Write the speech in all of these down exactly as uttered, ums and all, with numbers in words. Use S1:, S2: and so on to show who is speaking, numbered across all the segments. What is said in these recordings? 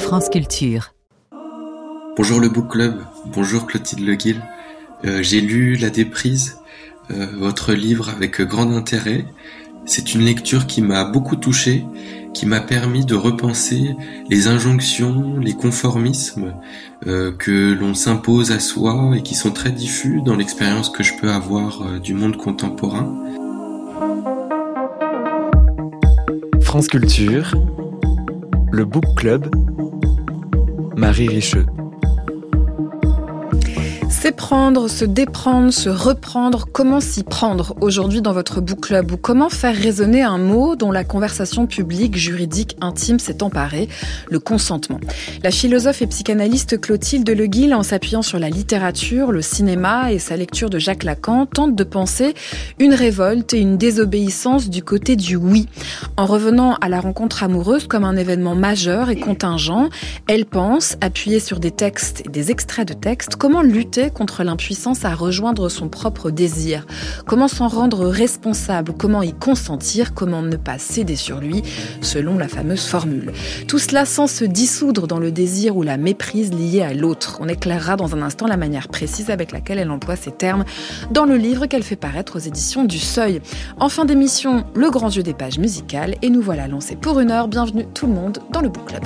S1: France Culture.
S2: Bonjour le Book Club, bonjour Clotilde Leguil. Euh, j'ai lu La Déprise, euh, votre livre avec grand intérêt. C'est une lecture qui m'a beaucoup touché, qui m'a permis de repenser les injonctions, les conformismes euh, que l'on s'impose à soi et qui sont très diffus dans l'expérience que je peux avoir euh, du monde contemporain.
S3: France Culture, le Book Club, Marie Richeux.
S4: S'éprendre, se déprendre, se reprendre, comment s'y prendre aujourd'hui dans votre book club ou comment faire résonner un mot dont la conversation publique, juridique, intime s'est emparée, le consentement. La philosophe et psychanalyste Clotilde Leguil, en s'appuyant sur la littérature, le cinéma et sa lecture de Jacques Lacan, tente de penser une révolte et une désobéissance du côté du oui. En revenant à la rencontre amoureuse comme un événement majeur et contingent, elle pense, appuyée sur des textes et des extraits de textes, comment lutter contre l'impuissance à rejoindre son propre désir. Comment s'en rendre responsable, comment y consentir, comment ne pas céder sur lui, selon la fameuse formule. Tout cela sans se dissoudre dans le désir ou la méprise liée à l'autre. On éclairera dans un instant la manière précise avec laquelle elle emploie ces termes dans le livre qu'elle fait paraître aux éditions du Seuil. En fin d'émission, le grand jeu des pages musicales et nous voilà lancés pour une heure. Bienvenue tout le monde dans le Book Club.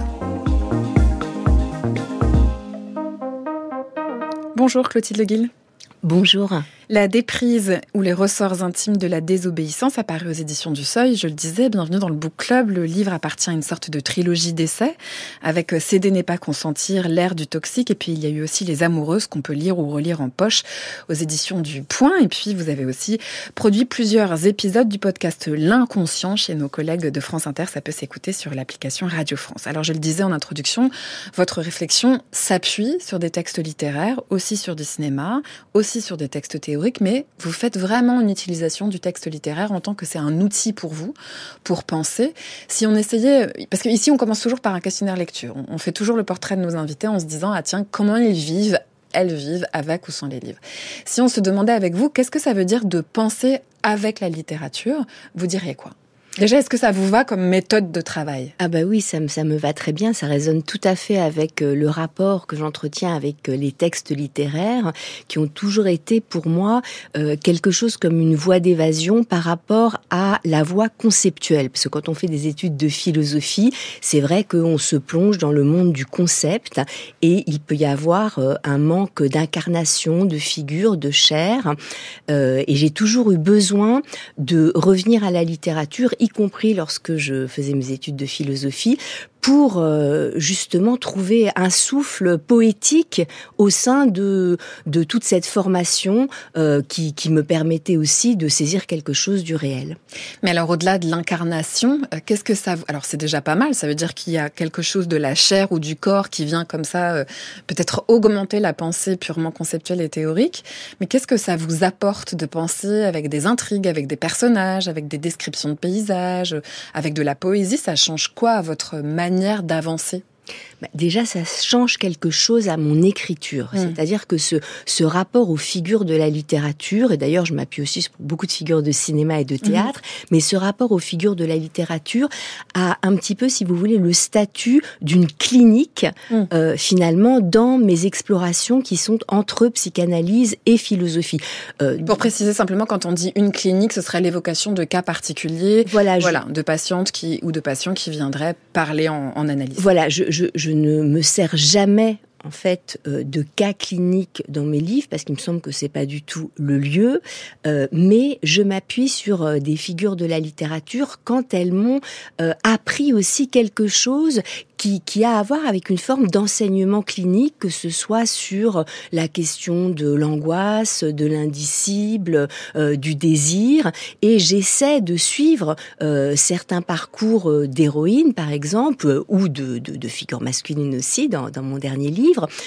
S4: Bonjour Clotilde Leguil.
S5: Bonjour.
S4: La Déprise ou les ressorts intimes de la désobéissance apparu aux éditions du Seuil. Je le disais, bienvenue dans le Book Club. Le livre appartient à une sorte de trilogie d'essais avec Céder n'est pas consentir, L'ère du toxique et puis il y a eu aussi Les Amoureuses qu'on peut lire ou relire en poche aux éditions du Point. Et puis vous avez aussi produit plusieurs épisodes du podcast L'Inconscient chez nos collègues de France Inter. Ça peut s'écouter sur l'application Radio France. Alors je le disais en introduction, votre réflexion s'appuie sur des textes littéraires, aussi sur du cinéma, aussi sur des textes théoriques, mais vous faites vraiment une utilisation du texte littéraire en tant que c'est un outil pour vous, pour penser. Si on essayait, parce qu'ici on commence toujours par un questionnaire lecture, on fait toujours le portrait de nos invités en se disant, ah tiens, comment ils vivent, elles vivent avec ou sans les livres. Si on se demandait avec vous, qu'est-ce que ça veut dire de penser avec la littérature, vous diriez quoi ? Déjà, est-ce que ça vous va comme méthode de travail ?
S5: Ah bah oui, ça me, ça me va très bien. Ça résonne tout à fait avec le rapport que j'entretiens avec les textes littéraires qui ont toujours été pour moi euh, quelque chose comme une voie d'évasion par rapport à la voie conceptuelle. Parce que quand on fait des études de philosophie, c'est vrai qu'on se plonge dans le monde du concept et il peut y avoir euh, un manque d'incarnation, de figure, de chair. Euh, et j'ai toujours eu besoin de revenir à la littérature, y compris lorsque je faisais mes études de philosophie, pour euh, justement trouver un souffle poétique au sein de de toute cette formation euh, qui qui me permettait aussi de saisir quelque chose du réel.
S4: Mais alors au-delà de l'incarnation, euh, qu'est-ce que ça alors c'est déjà pas mal, ça veut dire qu'il y a quelque chose de la chair ou du corps qui vient comme ça euh, peut-être augmenter la pensée purement conceptuelle et théorique, mais qu'est-ce que ça vous apporte de penser avec des intrigues, avec des personnages, avec des descriptions de paysages, avec de la poésie, ça change quoi à votre manière d'avancer ?
S5: Bah déjà, ça change quelque chose à mon écriture. Mmh. C'est-à-dire que ce, ce rapport aux figures de la littérature, et d'ailleurs, je m'appuie aussi sur beaucoup de figures de cinéma et de théâtre, mmh. mais ce rapport aux figures de la littérature a un petit peu, si vous voulez, le statut d'une clinique, mmh. euh, finalement, dans mes explorations qui sont entre psychanalyse et philosophie.
S4: Euh, Pour préciser simplement, quand on dit une clinique, ce serait l'évocation de cas particuliers,
S5: voilà,
S4: voilà
S5: je...
S4: de patientes qui, ou de patients qui viendraient parler en, en analyse.
S5: Voilà, je, je, je ne me sers jamais en fait euh, de cas cliniques dans mes livres parce qu'il me semble que c'est pas du tout le lieu, euh, mais je m'appuie sur euh, des figures de la littérature quand elles m'ont euh, appris aussi quelque chose qui, qui a à voir avec une forme d'enseignement clinique, que ce soit sur la question de l'angoisse, de l'indicible, euh, du désir, et j'essaie de suivre euh, certains parcours euh, d'héroïnes par exemple, ou de, de, de figures masculines aussi dans, dans mon dernier livre,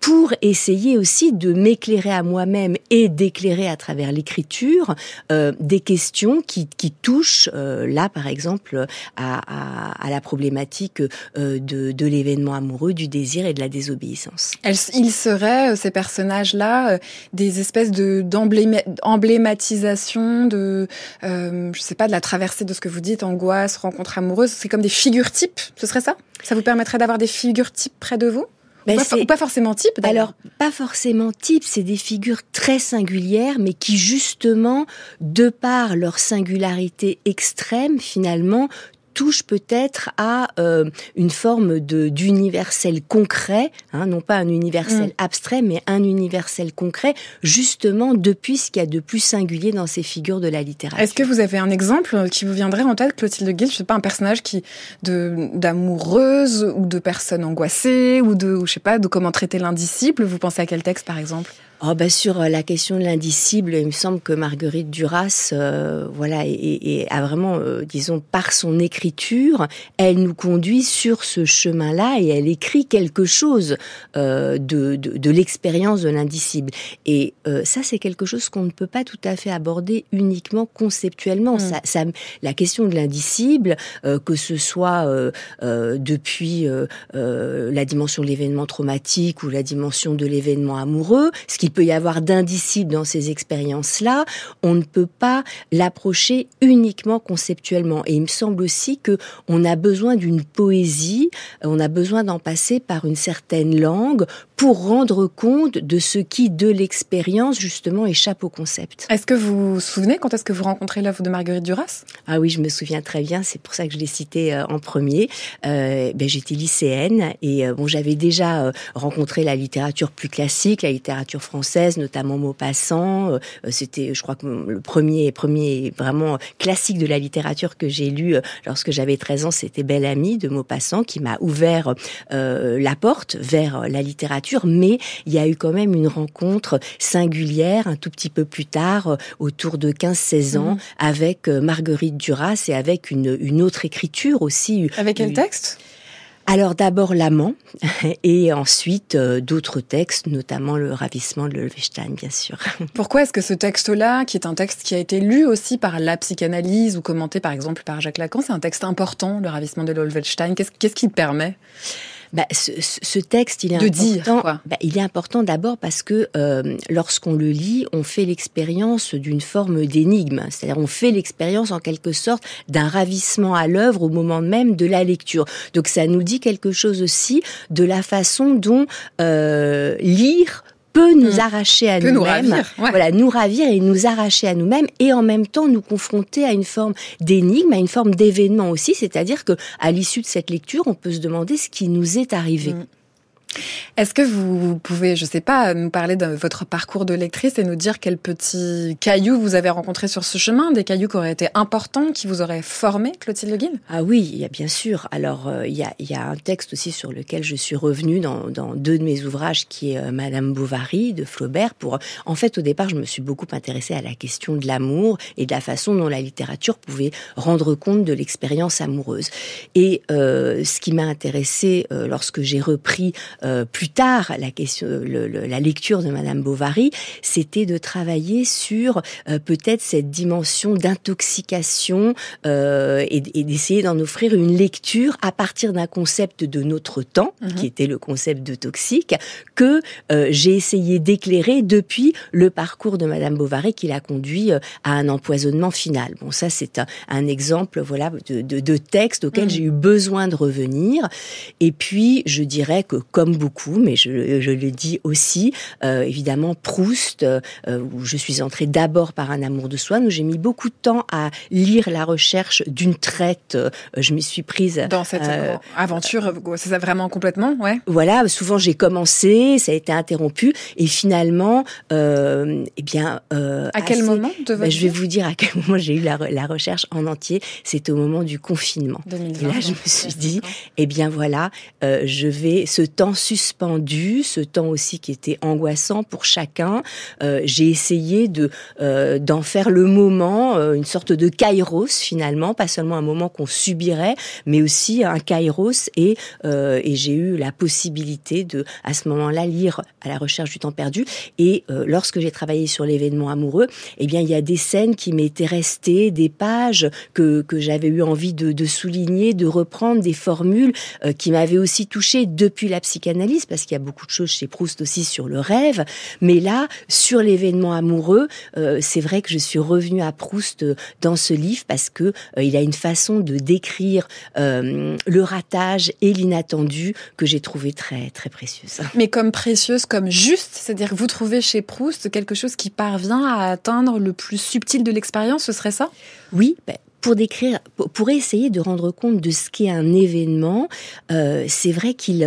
S5: pour essayer aussi de m'éclairer à moi-même et d'éclairer à travers l'écriture euh, des questions qui, qui touchent, euh, là par exemple, à, à, à la problématique euh, de, de l'événement amoureux, du désir et de la désobéissance.
S4: Elles, ils seraient, ces personnages-là, des espèces de, d'emblématisation de, euh, je sais pas, de la traversée de ce que vous dites, angoisse, rencontre amoureuse. C'est comme des figures types, ce serait ça ? Ça vous permettrait d'avoir des figures types près de vous ? Ben ou, pas, ou pas forcément type, d'ailleurs.
S5: Alors, pas forcément type, c'est des figures très singulières, mais qui justement, de par leur singularité extrême, finalement, touche peut-être à euh, une forme de d'universel concret, hein, non pas un universel mmh. abstrait, mais un universel concret, justement depuis ce qu'il y a de plus singulier dans ces figures de la littérature.
S4: Est-ce que vous avez un exemple qui vous viendrait en tête, Clotilde Guil, je sais pas, un personnage qui de d'amoureuse ou de personne angoissée ou de, ou je sais pas, de comment traiter l'indisciple? Vous pensez à quel texte, par exemple?
S5: Oh bah sur la question de l'indicible, il me semble que Marguerite Duras, euh, voilà, et, et a vraiment, euh, disons, par son écriture, elle nous conduit sur ce chemin-là et elle écrit quelque chose euh, de, de, de l'expérience de l'indicible. Et euh, ça, c'est quelque chose qu'on ne peut pas tout à fait aborder uniquement conceptuellement. Mmh. Ça, ça, la question de l'indicible, euh, que ce soit euh, euh, depuis euh, euh, la dimension de l'événement traumatique ou la dimension de l'événement amoureux, ce qui peut y avoir d'indicible dans ces expériences-là, on ne peut pas l'approcher uniquement conceptuellement. Et il me semble aussi que on a besoin d'une poésie, on a besoin d'en passer par une certaine langue pour rendre compte de ce qui, de l'expérience, justement, échappe au concept.
S4: Est-ce que vous vous souvenez quand est-ce que vous rencontrez l'œuvre de Marguerite Duras ?
S5: Ah oui, je me souviens très bien, c'est pour ça que je l'ai citée euh, en premier. Euh, ben, j'étais lycéenne et euh, bon, j'avais déjà euh, rencontré la littérature plus classique, la littérature française, notamment Maupassant. Euh, c'était, je crois que le premier, premier vraiment classique de la littérature que j'ai lu euh, lorsque j'avais treize ans, c'était Belle Amie de Maupassant, qui m'a ouvert euh, la porte vers la littérature. Mais il y a eu quand même une rencontre singulière un tout petit peu plus tard, euh, autour de quinze seize ans, mmh. avec euh, Marguerite Duras et avec une, une autre écriture aussi.
S4: Avec quel texte ?
S5: Alors d'abord L'Amant et ensuite euh, d'autres textes, notamment Le Ravissement de Lolfestein, bien sûr.
S4: Pourquoi est-ce que ce texte-là, qui est un texte qui a été lu aussi par la psychanalyse ou commenté par exemple par Jacques Lacan, c'est un texte important, Le Ravissement de Lolfestein, qu'est-ce, qu'est-ce qui le permet ?
S5: Bah, ce, ce texte, il est
S4: de
S5: important.
S4: Dire, quoi.
S5: Bah, il est important d'abord parce que euh, lorsqu'on le lit, on fait l'expérience d'une forme d'énigme. C'est-à-dire, on fait l'expérience en quelque sorte d'un ravissement à l'œuvre au moment même de la lecture. Donc, ça nous dit quelque chose aussi de la façon dont euh, lire peut nous arracher à
S4: peut
S5: nous-mêmes,
S4: nous ravir, ouais.
S5: voilà, nous ravir et nous arracher à nous-mêmes, et en même temps nous confronter à une forme d'énigme, à une forme d'événement aussi, c'est-à-dire que à l'issue de cette lecture, on peut se demander ce qui nous est arrivé. Mmh.
S4: Est-ce que vous pouvez, je sais pas, nous parler de votre parcours de lectrice et nous dire quels petits cailloux vous avez rencontrés sur ce chemin, des cailloux qui auraient été importants, qui vous auraient formé, Clotilde Guil ?
S5: Ah oui, il y a bien sûr. Alors, euh, il y a, il y a un texte aussi sur lequel je suis revenue dans, dans deux de mes ouvrages, qui est euh, Madame Bovary de Flaubert. Pour, en fait, au départ, je me suis beaucoup intéressée à la question de l'amour et de la façon dont la littérature pouvait rendre compte de l'expérience amoureuse. Et euh, ce qui m'a intéressée euh, lorsque j'ai repris Euh, plus tard, la question, le, le, la lecture de Madame Bovary, c'était de travailler sur euh, peut-être cette dimension d'intoxication euh, et, et d'essayer d'en offrir une lecture à partir d'un concept de notre temps, mmh. qui était le concept de toxique, que euh, j'ai essayé d'éclairer depuis le parcours de Madame Bovary, qui l'a conduit euh, à un empoisonnement final. Bon, ça c'est un, un exemple, voilà, de, de, de texte auquel mmh. j'ai eu besoin de revenir. Et puis, je dirais que comme beaucoup, mais je, je le dis aussi, euh, évidemment Proust, euh, où je suis entrée d'abord par Un amour de soi, où j'ai mis beaucoup de temps à lire La Recherche d'une traite. Euh, je m'y suis prise
S4: dans cette euh, aventure, c'est ça vraiment complètement, ouais.
S5: Voilà, souvent j'ai commencé, ça a été interrompu, et finalement, euh, eh bien, euh,
S4: à quel
S5: assez,
S4: moment de votre
S5: bah, je vais vous dire à quel moment j'ai eu la, la Recherche en entier. C'est au moment du confinement.
S4: deux mille vingt,
S5: et là, je me suis dit, eh bien voilà, euh, je vais ce temps suspendu, ce temps aussi qui était angoissant pour chacun. Euh, j'ai essayé de euh, d'en faire le moment, euh, une sorte de kairos finalement, pas seulement un moment qu'on subirait, mais aussi un kairos. Et, euh, et j'ai eu la possibilité de, à ce moment-là, lire À la recherche du temps perdu. Et euh, lorsque j'ai travaillé sur l'événement amoureux, eh bien, il y a des scènes qui m'étaient restées, des pages que que j'avais eu envie de, de souligner, de reprendre, des formules euh, qui m'avaient aussi touchée depuis la psychanalyse, parce qu'il y a beaucoup de choses chez Proust aussi sur le rêve. Mais là, sur l'événement amoureux, euh, c'est vrai que je suis revenue à Proust dans ce livre parce que euh, il a une façon de décrire euh, le ratage et l'inattendu que j'ai trouvé très très précieuse.
S4: Mais comme précieuse, comme juste, c'est-à-dire que vous trouvez chez Proust quelque chose qui parvient à atteindre le plus subtil de l'expérience, ce serait ça ?
S5: Oui, ben, pour décrire, pour essayer de rendre compte de ce qu'est un événement, euh, c'est vrai qu'il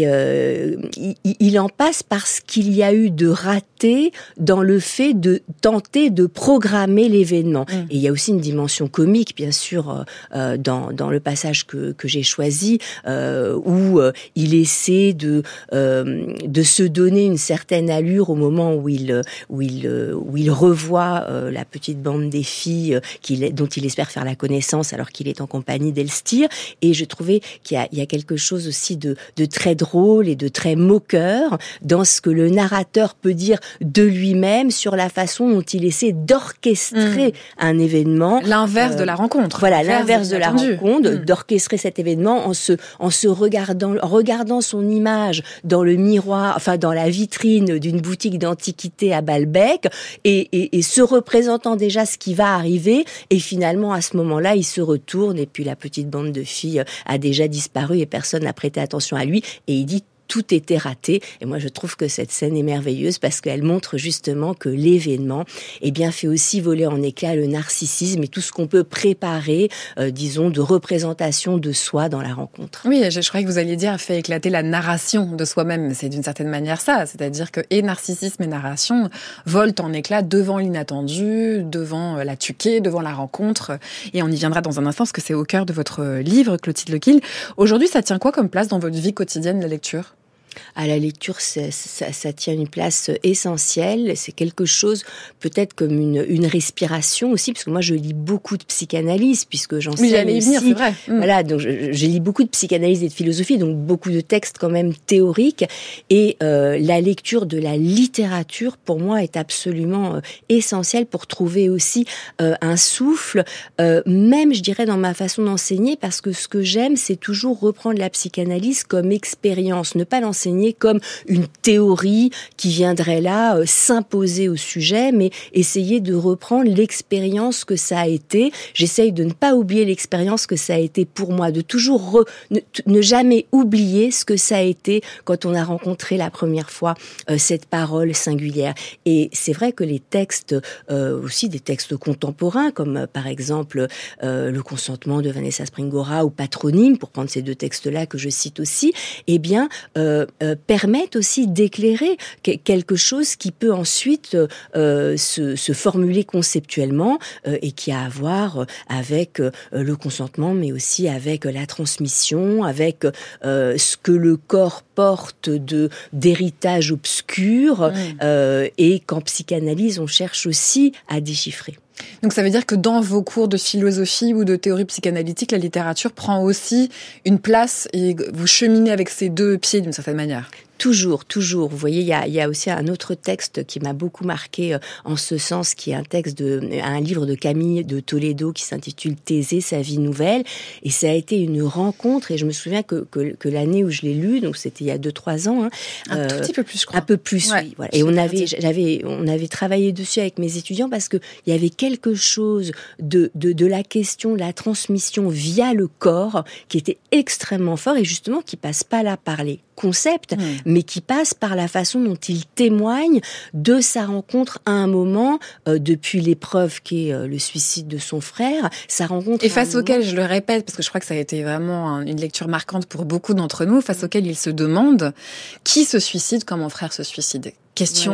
S5: euh, il, il en passe parce qu'il y a eu de ratés dans le fait de tenter de programmer l'événement. Mmh. Et il y a aussi une dimension comique, bien sûr, euh, dans dans le passage que que j'ai choisi, euh, où euh, il essaie de euh, de se donner une certaine allure au moment où il où il où il revoit euh, la petite bande des filles qu'il dont il espère faire la connaissance alors qu'il est en compagnie d'Elstir. Et je trouvais qu'il y a, il y a quelque chose aussi de, de très drôle et de très moqueur dans ce que le narrateur peut dire de lui-même sur la façon dont il essaie d'orchestrer mmh. un événement.
S4: L'inverse euh, de la rencontre.
S5: Voilà, l'inverse de la rencontre, mmh. d'orchestrer cet événement en se, en se regardant, en regardant son image dans le miroir, enfin dans la vitrine d'une boutique d'antiquité à Balbec et, et, et se représentant déjà ce qui va arriver. Et finalement, à ce moment-là, il se retourne et puis la petite bande de filles a déjà disparu et personne n'a prêté attention à lui. Et il dit tout était raté. Et moi, je trouve que cette scène est merveilleuse parce qu'elle montre justement que l'événement, eh bien, fait aussi voler en éclats le narcissisme et tout ce qu'on peut préparer, euh, disons, de représentation de soi dans la rencontre.
S4: Oui, je, je croyais que vous alliez dire fait éclater la narration de soi-même. C'est d'une certaine manière ça. C'est-à-dire que et narcissisme et narration volent en éclats devant l'inattendu, devant la tuquée, devant la rencontre. Et on y viendra dans un instant parce que c'est au cœur de votre livre, Clotilde Lequille. Aujourd'hui, ça tient quoi comme place dans votre vie quotidienne, la lecture ?
S5: À la lecture, ça, ça, ça tient une place essentielle. C'est quelque chose, peut-être comme une, une respiration aussi, parce que moi, je lis beaucoup de psychanalyse, puisque j'enseigne
S4: oui, j'allais y venir,
S5: aussi.
S4: C'est vrai. Mmh.
S5: Voilà, donc je, je lis beaucoup de psychanalyse et de philosophie, donc beaucoup de textes quand même théoriques. Et euh, la lecture de la littérature, pour moi, est absolument euh, essentielle pour trouver aussi euh, un souffle, euh, même, je dirais, dans ma façon d'enseigner, parce que ce que j'aime, c'est toujours reprendre la psychanalyse comme expérience, ne pas l'enseigner comme une théorie qui viendrait là euh, s'imposer au sujet, mais essayer de reprendre l'expérience que ça a été. J'essaye de ne pas oublier l'expérience que ça a été pour moi, de toujours re, ne, ne jamais oublier ce que ça a été quand on a rencontré la première fois euh, cette parole singulière. Et c'est vrai que les textes, euh, aussi des textes contemporains, comme euh, par exemple euh, Le consentement de Vanessa Springora ou Patronyme, pour prendre ces deux textes-là que je cite aussi, eh bien, euh, Euh, permettent aussi d'éclairer que, quelque chose qui peut ensuite euh, se, se formuler conceptuellement euh, et qui a à voir avec euh, le consentement, mais aussi avec la transmission, avec euh, ce que le corps porte de d'héritage obscur mmh. euh, et qu'en psychanalyse, on cherche aussi à déchiffrer.
S4: Donc ça veut dire que dans vos cours de philosophie ou de théorie psychanalytique, la littérature prend aussi une place et vous cheminez avec ces deux pieds d'une certaine manière.
S5: Toujours, toujours. Vous voyez, il y a, il y a aussi un autre texte qui m'a beaucoup marqué euh, en ce sens, qui est un texte de, un livre de Camille de Toledo qui s'intitule Thésée, sa vie nouvelle. Et ça a été une rencontre. Et je me souviens que, que, que l'année où je l'ai lu, donc c'était il y a deux, trois ans. Hein,
S4: un euh, tout petit peu plus, je crois.
S5: Un peu plus, ouais, oui. Voilà. Et on avait, j'avais, on avait travaillé dessus avec mes étudiants parce que il y avait quelque chose de, de, de la question de la transmission via le corps qui était extrêmement fort et justement qui passe pas là par les concepts, mmh. mais qui passe par la façon dont il témoigne de sa rencontre à un moment, euh, depuis l'épreuve qu'est euh, le suicide de son frère, sa rencontre...
S4: Et face auquel, moment... je le répète, parce que je crois que ça a été vraiment un, une lecture marquante pour beaucoup d'entre nous, face auquel il se demande qui se suicide quand mon frère se suicide. Question... Voilà.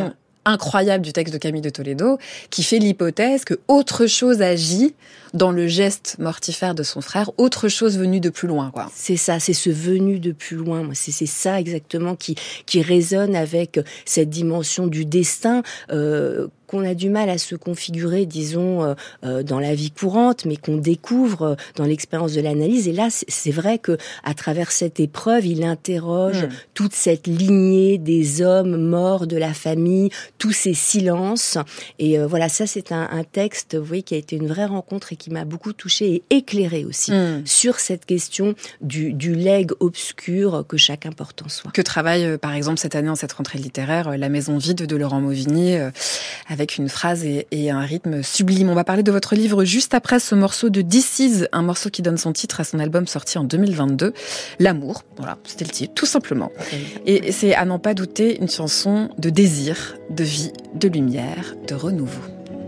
S4: incroyable du texte de Camille de Toledo, qui fait l'hypothèse que autre chose agit dans le geste mortifère de son frère, autre chose venue de plus loin, quoi.
S5: C'est ça, c'est ce venu de plus loin. Moi, c'est, c'est ça exactement qui, qui résonne avec cette dimension du destin, euh, qu'on a du mal à se configurer, disons, euh, euh, dans la vie courante, mais qu'on découvre euh, dans l'expérience de l'analyse. Et là, c'est, c'est vrai que à travers cette épreuve, il interroge mmh. toute cette lignée des hommes morts de la famille, tous ces silences. Et euh, voilà, ça, c'est un, un texte, vous voyez, qui a été une vraie rencontre et qui m'a beaucoup touchée et éclairée aussi mmh. sur cette question du, du legs obscur que chacun porte en soi.
S4: Que travaille, euh, par exemple, cette année, en cette rentrée littéraire, euh, La Maison vide de Laurent Mauvigny, euh, avec une phrase et, et un rythme sublime. On va parler de votre livre juste après ce morceau de This Is, un morceau qui donne son titre à son album sorti en deux mille vingt-deux, L'amour. Voilà, c'était le titre, tout simplement. Et c'est, à n'en pas douter, une chanson de désir, de vie, de lumière, de renouveau.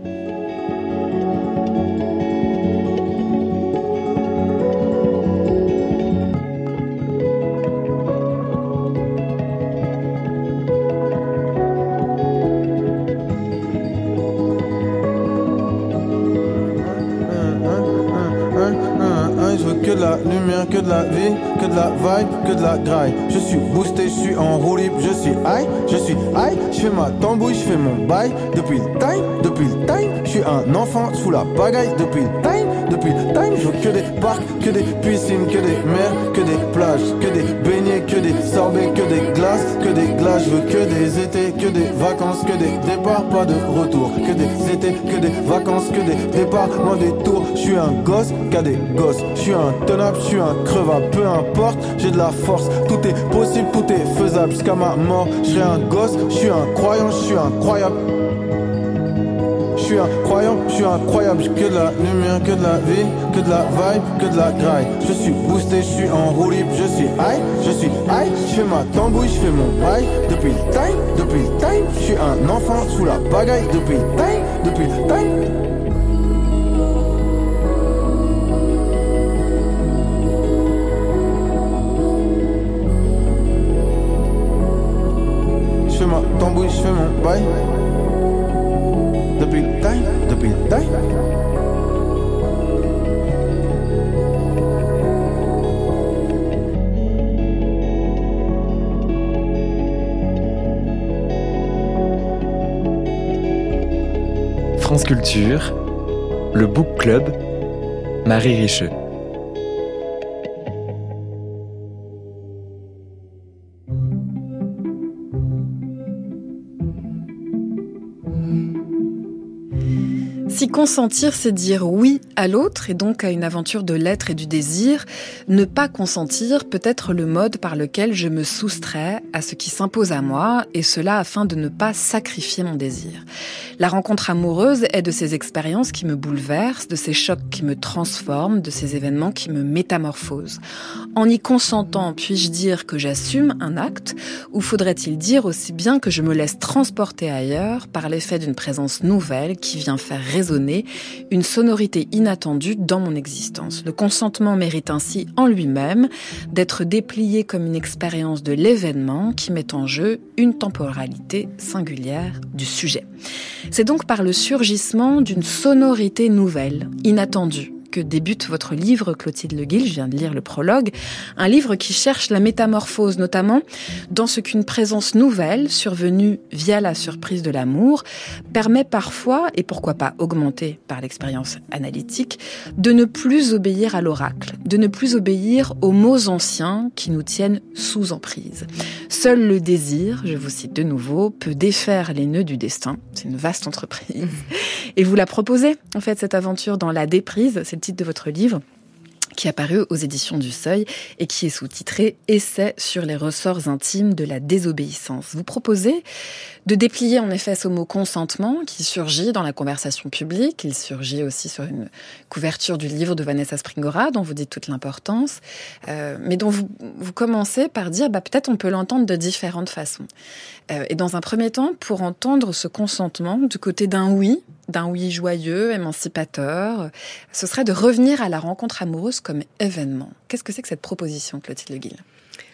S1: Que de la lumière, que de la vie, que de la vibe, que de la graille. Je suis boosté, je suis en roue libre, je suis high, je suis high. Je fais ma tambouille, je fais mon bail. Depuis le time, depuis le time. Je suis un enfant sous la pagaille. Depuis le time, depuis le time. Je veux que des parcs, que des piscines, que des mers, que des plages, que des beignets, que des sorbets, que des glaces, que des glaces. Je veux que des étés, que des vacances, que des départs, pas de retour. Que des étés, que des vacances, que des départs, loin des tours. Je suis un gosse, qu'a des gosses. Je suis un tenable, je suis un crevable, peu importe, j'ai de la force, tout est possible, tout est faisable, jusqu'à ma mort, je suis un gosse, je suis un croyant, je suis incroyable. Je suis un croyant, je suis incroyable, j'ai que de la lumière, que de la vie, que de la vibe, que de la graille. Je suis boosté, je suis en roue libre, je suis high, je suis high, je fais ma tambouille, je fais mon bail. Depuis le time, depuis le time, je suis un enfant sous la pagaille. Depuis le time, depuis le time. Je fais ma tambouille, je fais mon bail. Depuis le time, depuis le time.
S3: France Culture, le Book Club, Marie Richeux.
S4: Si consentir, c'est dire oui à l'autre et donc à une aventure de l'être et du désir, ne pas consentir peut être le mode par lequel je me soustrais à ce qui s'impose à moi, et cela afin de ne pas sacrifier mon désir. La rencontre amoureuse est de ces expériences qui me bouleversent, de ces chocs qui me transforment, de ces événements qui me métamorphosent. En y consentant, puis-je dire que j'assume un acte, ou faudrait-il dire aussi bien que je me laisse transporter ailleurs par l'effet d'une présence nouvelle qui vient faire résonner une sonorité inattendue dans mon existence. Le consentement mérite ainsi en lui-même d'être déplié comme une expérience de l'événement qui met en jeu une temporalité singulière du sujet. C'est donc par le surgissement d'une sonorité nouvelle, inattendue, que débute votre livre, Clotilde Le Guil, je viens de lire le prologue, un livre qui cherche la métamorphose, notamment dans ce qu'une présence nouvelle, survenue via la surprise de l'amour, permet parfois, et pourquoi pas augmentée par l'expérience analytique, de ne plus obéir à l'oracle, de ne plus obéir aux mots anciens qui nous tiennent sous emprise. Seul le désir, je vous cite de nouveau, peut défaire les nœuds du destin. C'est une vaste entreprise. Et vous la proposez, en fait, cette aventure dans La Déprise, c'est le titre de votre livre, qui est apparu aux éditions du Seuil et qui est sous-titré « Essai sur les ressorts intimes de la désobéissance ». Vous proposez de déplier en effet ce mot « consentement » qui surgit dans la conversation publique. Il surgit aussi sur une couverture du livre de Vanessa Springora, dont vous dites toute l'importance, euh, mais dont vous, vous commencez par dire bah, « peut-être on peut l'entendre de différentes façons euh, ». Et dans un premier temps, pour entendre ce consentement du côté d'un oui, d'un oui joyeux, émancipateur, ce serait de revenir à la rencontre amoureuse comme événement. Qu'est-ce que c'est que cette proposition, Clotilde Le Guil ?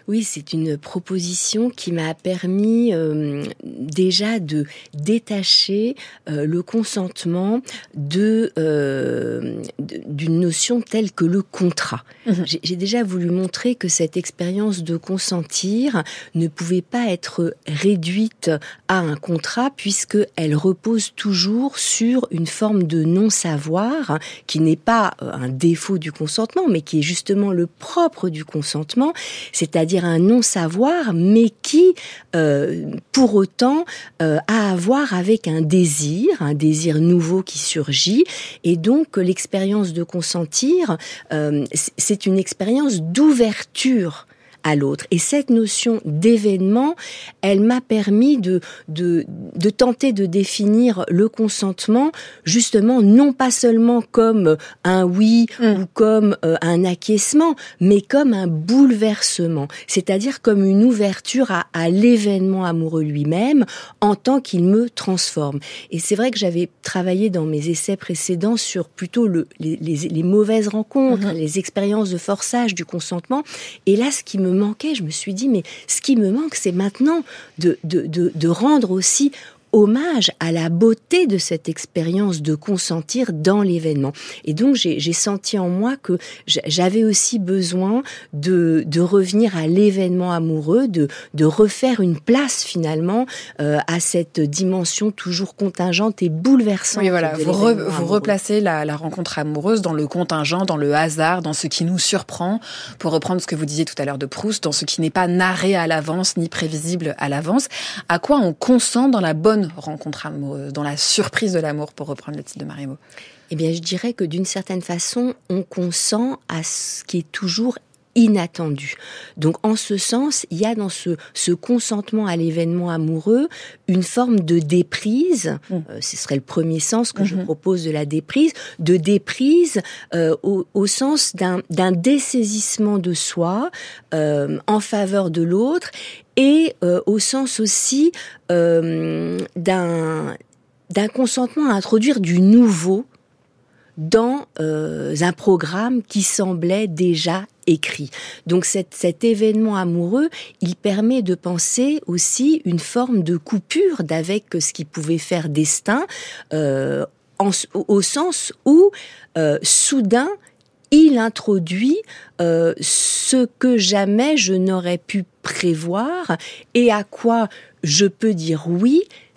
S5: Oui, c'est une proposition qui m'a permis euh, déjà de détacher euh, le consentement de, euh, d'une notion telle que le contrat. Mmh. J'ai, j'ai déjà voulu montrer que cette expérience de consentir ne pouvait pas être réduite à un contrat puisqu'elle repose toujours sur une forme de non-savoir qui n'est pas un défaut du consentement, mais qui est justement le propre du consentement, c'est-à-dire un non-savoir, mais qui, euh, pour autant, euh, a à voir avec un désir, un désir nouveau qui surgit. Et donc, l'expérience de consentir, euh, c'est une expérience d'ouverture à l'autre. Et cette notion d'événement, elle m'a permis de, de, de tenter de définir le consentement, justement, non pas seulement comme un oui mmh. ou comme euh, un acquiescement, mais comme un bouleversement. C'est-à-dire comme une ouverture à, à l'événement amoureux lui-même, en tant qu'il me transforme. Et c'est vrai que j'avais travaillé dans mes essais précédents sur plutôt le, les, les, les mauvaises rencontres, mmh. les expériences de forçage du consentement. Et là, ce qui me manquait, je me suis dit, mais ce qui me manque, c'est maintenant de, de, de, de rendre aussi hommage à la beauté de cette expérience de consentir dans l'événement. Et donc, j'ai, j'ai senti en moi que j'avais aussi besoin de, de revenir à l'événement amoureux, de, de refaire une place, finalement, euh, à cette dimension toujours contingente et bouleversante.
S4: Oui, voilà. Vous, re, vous replacez la, la rencontre amoureuse dans le contingent, dans le hasard, dans ce qui nous surprend, pour reprendre ce que vous disiez tout à l'heure de Proust, dans ce qui n'est pas narré à l'avance, ni prévisible à l'avance. À quoi on consent dans la bonne rencontre amoureuse, dans la surprise de l'amour, pour reprendre le titre de Marimo?
S5: Eh bien, je dirais que d'une certaine façon, on consent à ce qui est toujours inattendu. Donc, en ce sens, il y a dans ce, ce consentement à l'événement amoureux une forme de déprise. Mmh. Euh, ce serait le premier sens que mmh. je propose de la déprise, de déprise euh, au, au sens d'un, d'un dessaisissement de soi euh, en faveur de l'autre, et euh, au sens aussi euh, d'un, d'un consentement à introduire du nouveau dans euh, un programme qui semblait déjà écrit. Donc cet, cet événement amoureux, il permet de penser aussi une forme de coupure d'avec ce qui pouvait faire destin, euh, en, au sens où euh, soudain il introduit euh, ce que jamais je n'aurais pu prévoir et à quoi je peux dire oui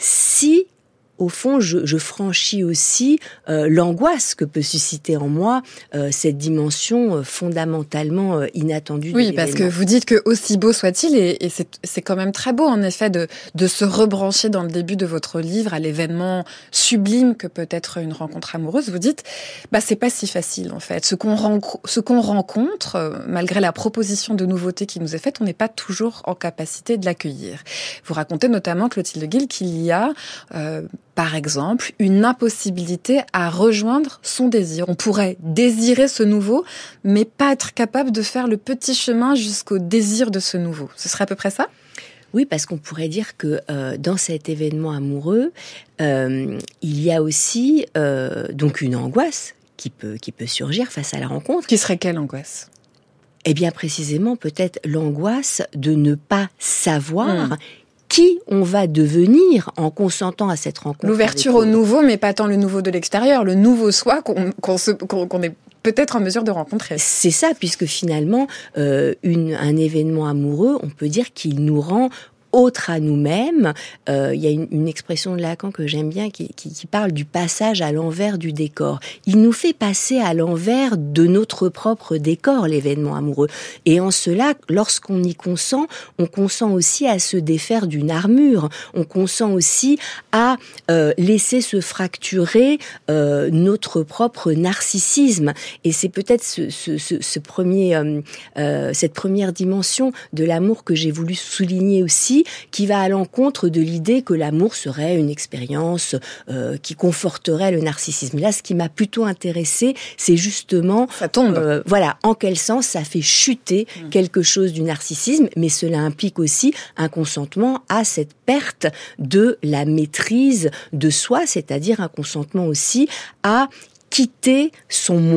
S5: si, au fond, je, je franchis aussi euh, l'angoisse que peut susciter en moi euh, cette dimension euh, fondamentalement euh, inattendue.
S4: Oui, parce que vous dites que aussi beau soit-il, et, et c'est, c'est quand même très beau en effet de, de se rebrancher dans le début de votre livre à l'événement sublime que peut être une rencontre amoureuse. Vous dites, bah c'est pas si facile en fait. Ce qu'on, renco- ce qu'on rencontre, euh, malgré la proposition de nouveauté qui nous est faite, on n'est pas toujours en capacité de l'accueillir. Vous racontez notamment, Clotilde Guil, qu'il y a euh, par exemple, une impossibilité à rejoindre son désir. On pourrait désirer ce nouveau, mais pas être capable de faire le petit chemin jusqu'au désir de ce nouveau. Ce serait à peu près ça ?
S5: Oui, parce qu'on pourrait dire que euh, dans cet événement amoureux, euh, il y a aussi euh, donc une angoisse qui peut, qui peut surgir face à la rencontre.
S4: Qui serait quelle angoisse ?
S5: Eh bien, précisément, peut-être l'angoisse de ne pas savoir mmh. qui on va devenir en consentant à cette rencontre.
S4: L'ouverture au nouveau, mais pas tant le nouveau de l'extérieur, le nouveau soi qu'on, qu'on, se, qu'on, qu'on est peut-être en mesure de rencontrer.
S5: C'est ça, puisque finalement, euh, une, un événement amoureux, on peut dire qu'il nous rend autre à nous-mêmes. Euh, il y a une, une expression de Lacan que j'aime bien qui, qui, qui parle du passage à l'envers du décor. Il nous fait passer à l'envers de notre propre décor, l'événement amoureux. Et en cela, lorsqu'on y consent, on consent aussi à se défaire d'une armure. On consent aussi à euh, laisser se fracturer euh, notre propre narcissisme. Et c'est peut-être ce, ce, ce, ce premier, euh, euh, cette première dimension de l'amour que j'ai voulu souligner aussi, qui va à l'encontre de l'idée que l'amour serait une expérience euh, qui conforterait le narcissisme. Là, ce qui m'a plutôt intéressée, c'est justement...
S4: Ça tombe.
S5: Euh, voilà, en quel sens ça fait chuter mmh. quelque chose du narcissisme, mais cela implique aussi un consentement à cette perte de la maîtrise de soi, c'est-à-dire un consentement aussi à quitter son moi,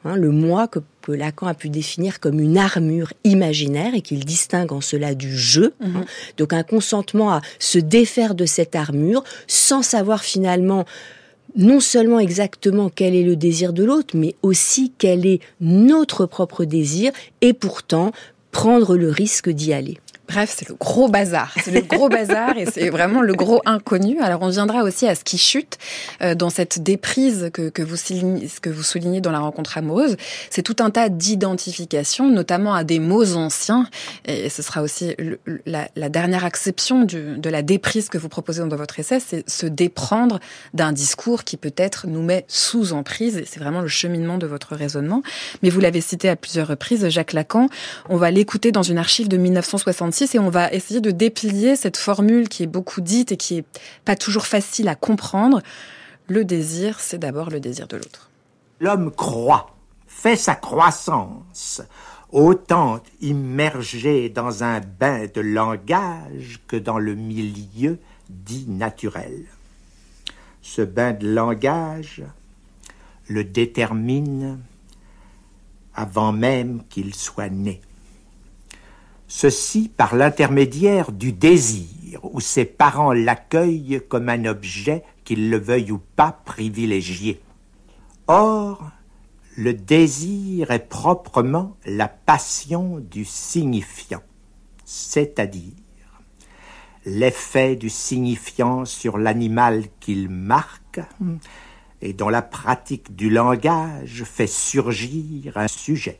S5: hein, le moi que, que Lacan a pu définir comme une armure imaginaire et qu'il distingue en cela du jeu. Mmh. Hein, donc un consentement à se défaire de cette armure sans savoir finalement non seulement exactement quel est le désir de l'autre, mais aussi quel est notre propre désir et pourtant prendre le risque d'y aller.
S4: Bref, c'est le gros bazar. C'est le gros bazar et c'est vraiment le gros inconnu. Alors, on viendra aussi à ce qui chute euh, dans cette déprise que, que, vous soulignez, que vous soulignez dans la rencontre amoureuse. C'est tout un tas d'identifications, notamment à des mots anciens. Et ce sera aussi le, la, la dernière acception du, de la déprise que vous proposez dans votre essai, c'est se déprendre d'un discours qui peut-être nous met sous emprise. Et c'est vraiment le cheminement de votre raisonnement. Mais vous l'avez cité à plusieurs reprises, Jacques Lacan. On va l'écouter dans une archive de dix-neuf cent soixante-six et on va essayer de déplier cette formule qui est beaucoup dite et qui est pas toujours facile à comprendre. Le désir, c'est d'abord le désir de l'autre.
S6: L'homme croît, fait sa croissance, autant immergé dans un bain de langage que dans le milieu dit naturel. Ce bain de langage le détermine avant même qu'il soit né. Ceci par l'intermédiaire du désir, où ses parents l'accueillent comme un objet, qu'ils le veuillent ou pas, privilégié. Or, le désir est proprement la passion du signifiant, c'est-à-dire l'effet du signifiant sur l'animal qu'il marque et dont la pratique du langage fait surgir un sujet.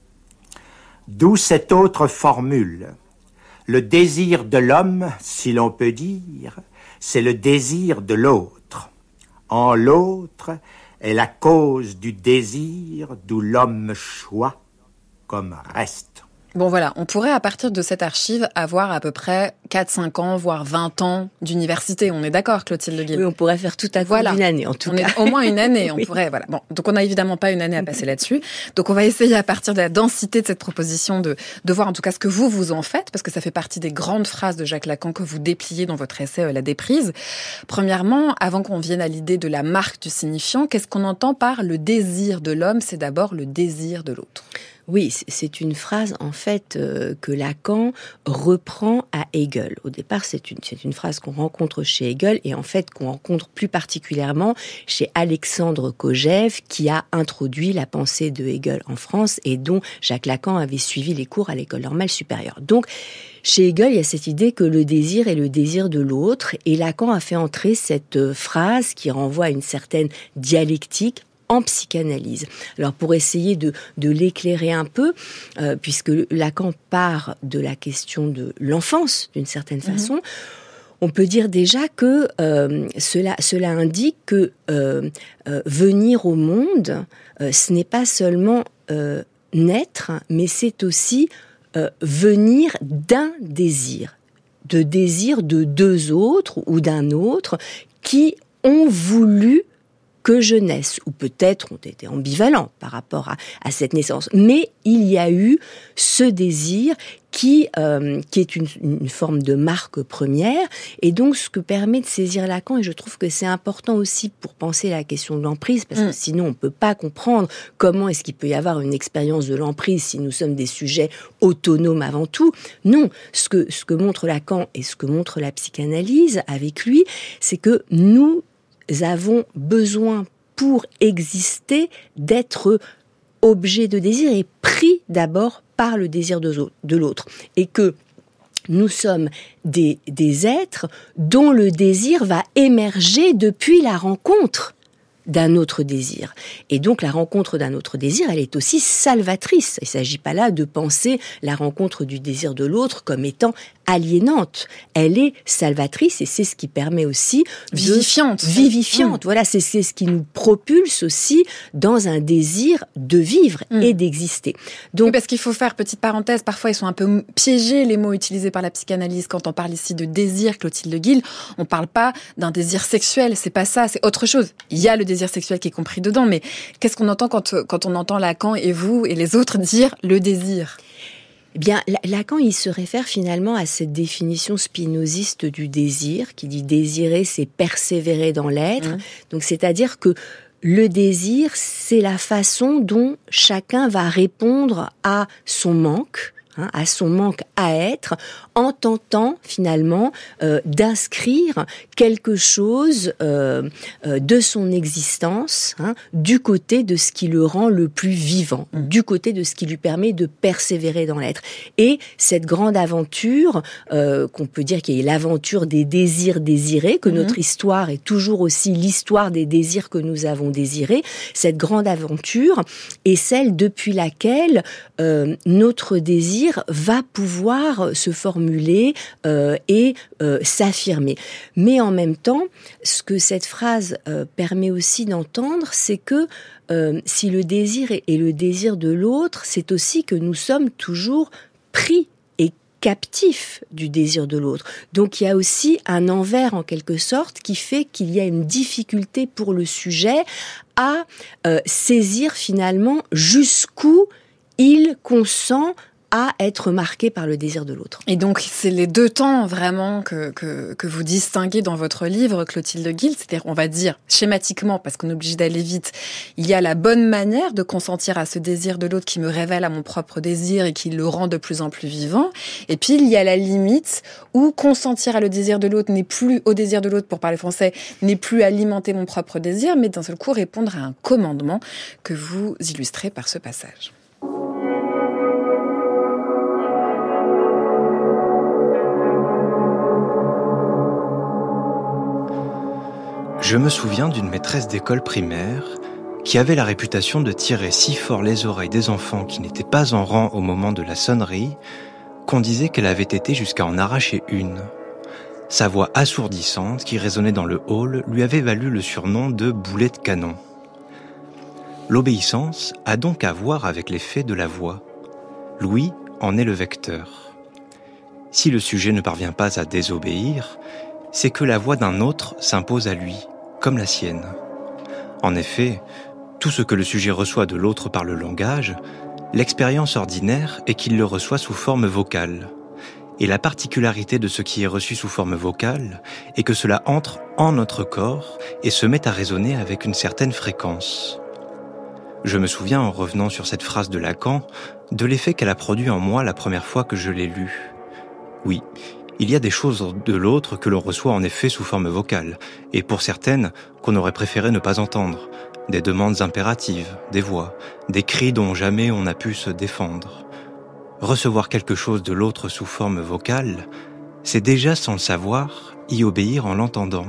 S6: D'où cette autre formule. Le désir de l'homme, si l'on peut dire, c'est le désir de l'autre. En l'autre est la cause du désir, d'où l'homme choisit comme reste.
S4: Bon voilà, on pourrait à partir de cette archive avoir à peu près quatre cinq ans, voire vingt ans d'université. On est d'accord, Clotilde Le Guil?
S5: Oui, on pourrait faire tout à coup
S4: voilà.
S5: une année en tout
S4: on
S5: cas.
S4: Est au moins une année, on
S5: oui.
S4: pourrait, voilà. Bon, donc on n'a évidemment pas une année à passer là-dessus. Donc on va essayer à partir de la densité de cette proposition de, de voir en tout cas ce que vous, vous en faites, parce que ça fait partie des grandes phrases de Jacques Lacan que vous dépliez dans votre essai euh, La déprise. Premièrement, avant qu'on vienne à l'idée de la marque du signifiant, qu'est-ce qu'on entend par le désir de l'homme? C'est d'abord le désir de l'autre.
S5: Oui, c'est une phrase en fait euh, que Lacan reprend à Hegel. Au départ, c'est une, c'est une phrase qu'on rencontre chez Hegel et en fait qu'on rencontre plus particulièrement chez Alexandre Kojève qui a introduit la pensée de Hegel en France et dont Jacques Lacan avait suivi les cours à l'École normale supérieure. Donc, chez Hegel, il y a cette idée que le désir est le désir de l'autre et Lacan a fait entrer cette phrase qui renvoie à une certaine dialectique en psychanalyse. Alors pour essayer de, de l'éclairer un peu, euh, puisque Lacan part de la question de l'enfance d'une certaine façon, mmh. on peut dire déjà que euh, cela, cela indique que euh, euh, venir au monde, euh, ce n'est pas seulement euh, naître, mais c'est aussi euh, venir d'un désir, de désir de deux autres ou d'un autre qui ont voulu que je naisse, ou peut-être ont été ambivalents par rapport à, à cette naissance. Mais il y a eu ce désir qui, euh, qui est une, une forme de marque première, et donc ce que permet de saisir Lacan, et je trouve que c'est important aussi pour penser la question de l'emprise, parce que mmh. sinon on ne peut pas comprendre comment est-ce qu'il peut y avoir une expérience de l'emprise si nous sommes des sujets autonomes avant tout. Non, ce que, ce que montre Lacan et ce que montre la psychanalyse avec lui, c'est que nous avons besoin pour exister d'être objet de désir et pris d'abord par le désir de l'autre. Et que nous sommes des, des êtres dont le désir va émerger depuis la rencontre d'un autre désir. Et donc la rencontre d'un autre désir, elle est aussi salvatrice. Il ne s'agit pas là de penser la rencontre du désir de l'autre comme étant aliénante. Elle est salvatrice et c'est ce qui permet aussi de...
S4: Vivifiante.
S5: Vivifiante. Mmh. Voilà, c'est, c'est ce qui nous propulse aussi dans un désir de vivre mmh. et d'exister.
S4: Donc, oui, parce qu'il faut faire, petite parenthèse, parfois ils sont un peu piégés les mots utilisés par la psychanalyse. Quand on parle ici de désir, Clotilde Le Guil, on ne parle pas d'un désir sexuel, c'est pas ça, c'est autre chose. Il y a le désir sexuel qui est compris dedans, mais qu'est-ce qu'on entend quand, quand on entend Lacan et vous et les autres dire le désir ?
S5: Eh bien, Lacan, il se réfère finalement à cette définition spinoziste du désir, qui dit désirer, c'est persévérer dans l'être. Mmh. Donc, c'est-à-dire que le désir, c'est la façon dont chacun va répondre à son manque, hein, à son manque à être, en tentant finalement euh, d'inscrire quelque chose euh, euh, de son existence hein, du côté de ce qui le rend le plus vivant, mmh. du côté de ce qui lui permet de persévérer dans l'être. Et cette grande aventure, euh, qu'on peut dire qui est l'aventure des désirs désirés, que mmh. notre histoire est toujours aussi l'histoire des désirs que nous avons désirés, cette grande aventure est celle depuis laquelle euh, notre désir va pouvoir se formuler euh, et euh, s'affirmer. Mais en même temps, ce que cette phrase euh, permet aussi d'entendre, c'est que euh, si le désir est, est le désir de l'autre, c'est aussi que nous sommes toujours pris et captifs du désir de l'autre. Donc il y a aussi un envers en quelque sorte qui fait qu'il y a une difficulté pour le sujet à euh, saisir finalement jusqu'où il consent à être marqué par le désir de l'autre.
S4: Et donc, c'est les deux temps vraiment que, que, que vous distinguez dans votre livre, Clotilde Guil. C'est-à-dire, on va dire schématiquement, parce qu'on est obligé d'aller vite, il y a la bonne manière de consentir à ce désir de l'autre qui me révèle à mon propre désir et qui le rend de plus en plus vivant. Et puis, il y a la limite où consentir à le désir de l'autre n'est plus, au désir de l'autre, pour parler français, n'est plus alimenter mon propre désir, mais d'un seul coup répondre à un commandement que vous illustrez par ce passage.
S7: Je me souviens d'une maîtresse d'école primaire qui avait la réputation de tirer si fort les oreilles des enfants qui n'étaient pas en rang au moment de la sonnerie qu'on disait qu'elle avait été jusqu'à en arracher une. Sa voix assourdissante qui résonnait dans le hall lui avait valu le surnom de « boulet de canon ». L'obéissance a donc à voir avec l'effet de la voix. L'ouïe en est le vecteur. Si le sujet ne parvient pas à désobéir, c'est que la voix d'un autre s'impose à lui, comme la sienne. En effet, tout ce que le sujet reçoit de l'autre par le langage, l'expérience ordinaire est qu'il le reçoit sous forme vocale. Et la particularité de ce qui est reçu sous forme vocale est que cela entre en notre corps et se met à résonner avec une certaine fréquence. Je me souviens, en revenant sur cette phrase de Lacan, de l'effet qu'elle a produit en moi la première fois que je l'ai lue. Oui, il y a des choses de l'autre que l'on reçoit en effet sous forme vocale, et pour certaines qu'on aurait préféré ne pas entendre, des demandes impératives, des voix, des cris dont jamais on n'a pu se défendre. Recevoir quelque chose de l'autre sous forme vocale, c'est déjà sans le savoir y obéir en l'entendant.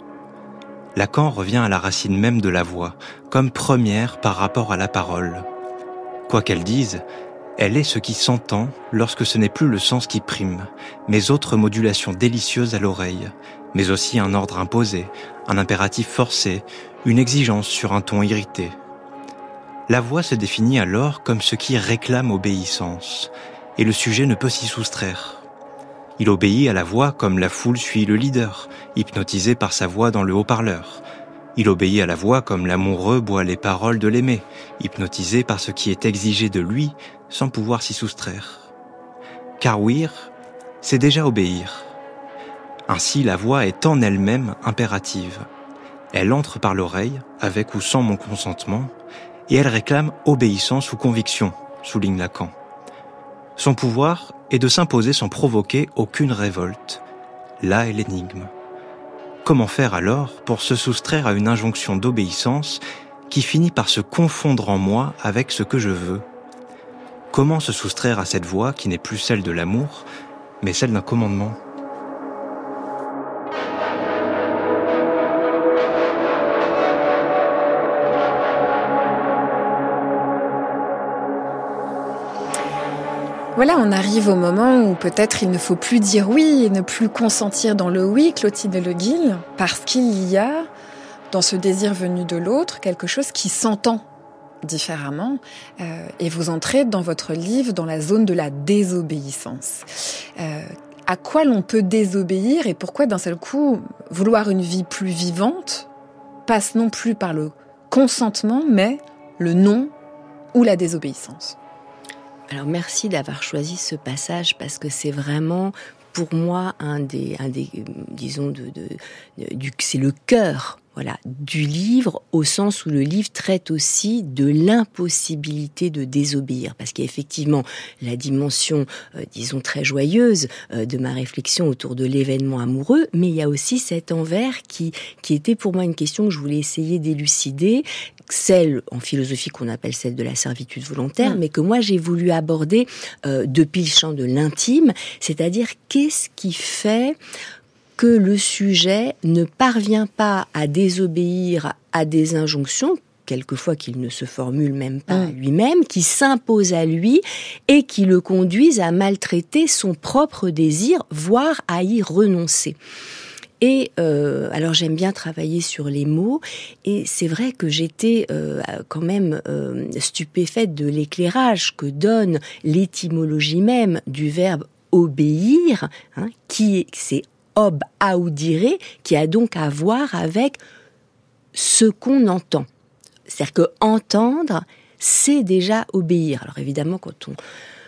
S7: Lacan revient à la racine même de la voix, comme première par rapport à la parole. Quoi qu'elle dise, elle est ce qui s'entend lorsque ce n'est plus le sens qui prime, mais autre modulation délicieuse à l'oreille, mais aussi un ordre imposé, un impératif forcé, une exigence sur un ton irrité. La voix se définit alors comme ce qui réclame obéissance, et le sujet ne peut s'y soustraire. Il obéit à la voix comme la foule suit le leader, hypnotisé par sa voix dans le haut-parleur. Il obéit à la voix comme l'amoureux boit les paroles de l'aimé, hypnotisé par ce qui est exigé de lui, sans pouvoir s'y soustraire. Car ouïr, c'est déjà obéir. Ainsi, la voix est en elle-même impérative. Elle entre par l'oreille, avec ou sans mon consentement, et elle réclame obéissance ou conviction, souligne Lacan. Son pouvoir est de s'imposer sans provoquer aucune révolte. Là est l'énigme. Comment faire alors pour se soustraire à une injonction d'obéissance qui finit par se confondre en moi avec ce que je veux ? Comment se soustraire à cette voix qui n'est plus celle de l'amour, mais celle d'un commandement ?
S4: Voilà, on arrive au moment où peut-être il ne faut plus dire oui et ne plus consentir dans le oui, Clotilde Le Guil, parce qu'il y a, dans ce désir venu de l'autre, quelque chose qui s'entend différemment, euh, et vous entrez dans votre livre dans la zone de la désobéissance. Euh, à quoi l'on peut désobéir et pourquoi d'un seul coup vouloir une vie plus vivante passe non plus par le consentement, mais le non ou la désobéissance.
S5: Alors merci d'avoir choisi ce passage parce que c'est vraiment pour moi un des, un des disons de, de, de, du, c'est le cœur Voilà, du livre, au sens où le livre traite aussi de l'impossibilité de désobéir, parce qu'il y a effectivement la dimension, euh, disons, très joyeuse euh, de ma réflexion autour de l'événement amoureux, mais il y a aussi cet envers qui, qui était pour moi une question que je voulais essayer d'élucider, celle en philosophie qu'on appelle celle de la servitude volontaire, mmh. mais que moi j'ai voulu aborder euh, depuis le champ de l'intime, c'est-à-dire qu'est-ce qui fait que le sujet ne parvient pas à désobéir à des injonctions, quelquefois qu'il ne se formule même pas mmh. lui-même, qui s'imposent à lui et qui le conduisent à maltraiter son propre désir, voire à y renoncer. Et euh, alors j'aime bien travailler sur les mots, et c'est vrai que j'étais euh, quand même euh, stupéfaite de l'éclairage que donne l'étymologie même du verbe obéir, hein, qui c'est ob audire, qui a donc à voir avec ce qu'on entend. C'est-à-dire que entendre, c'est déjà obéir. Alors évidemment, quand on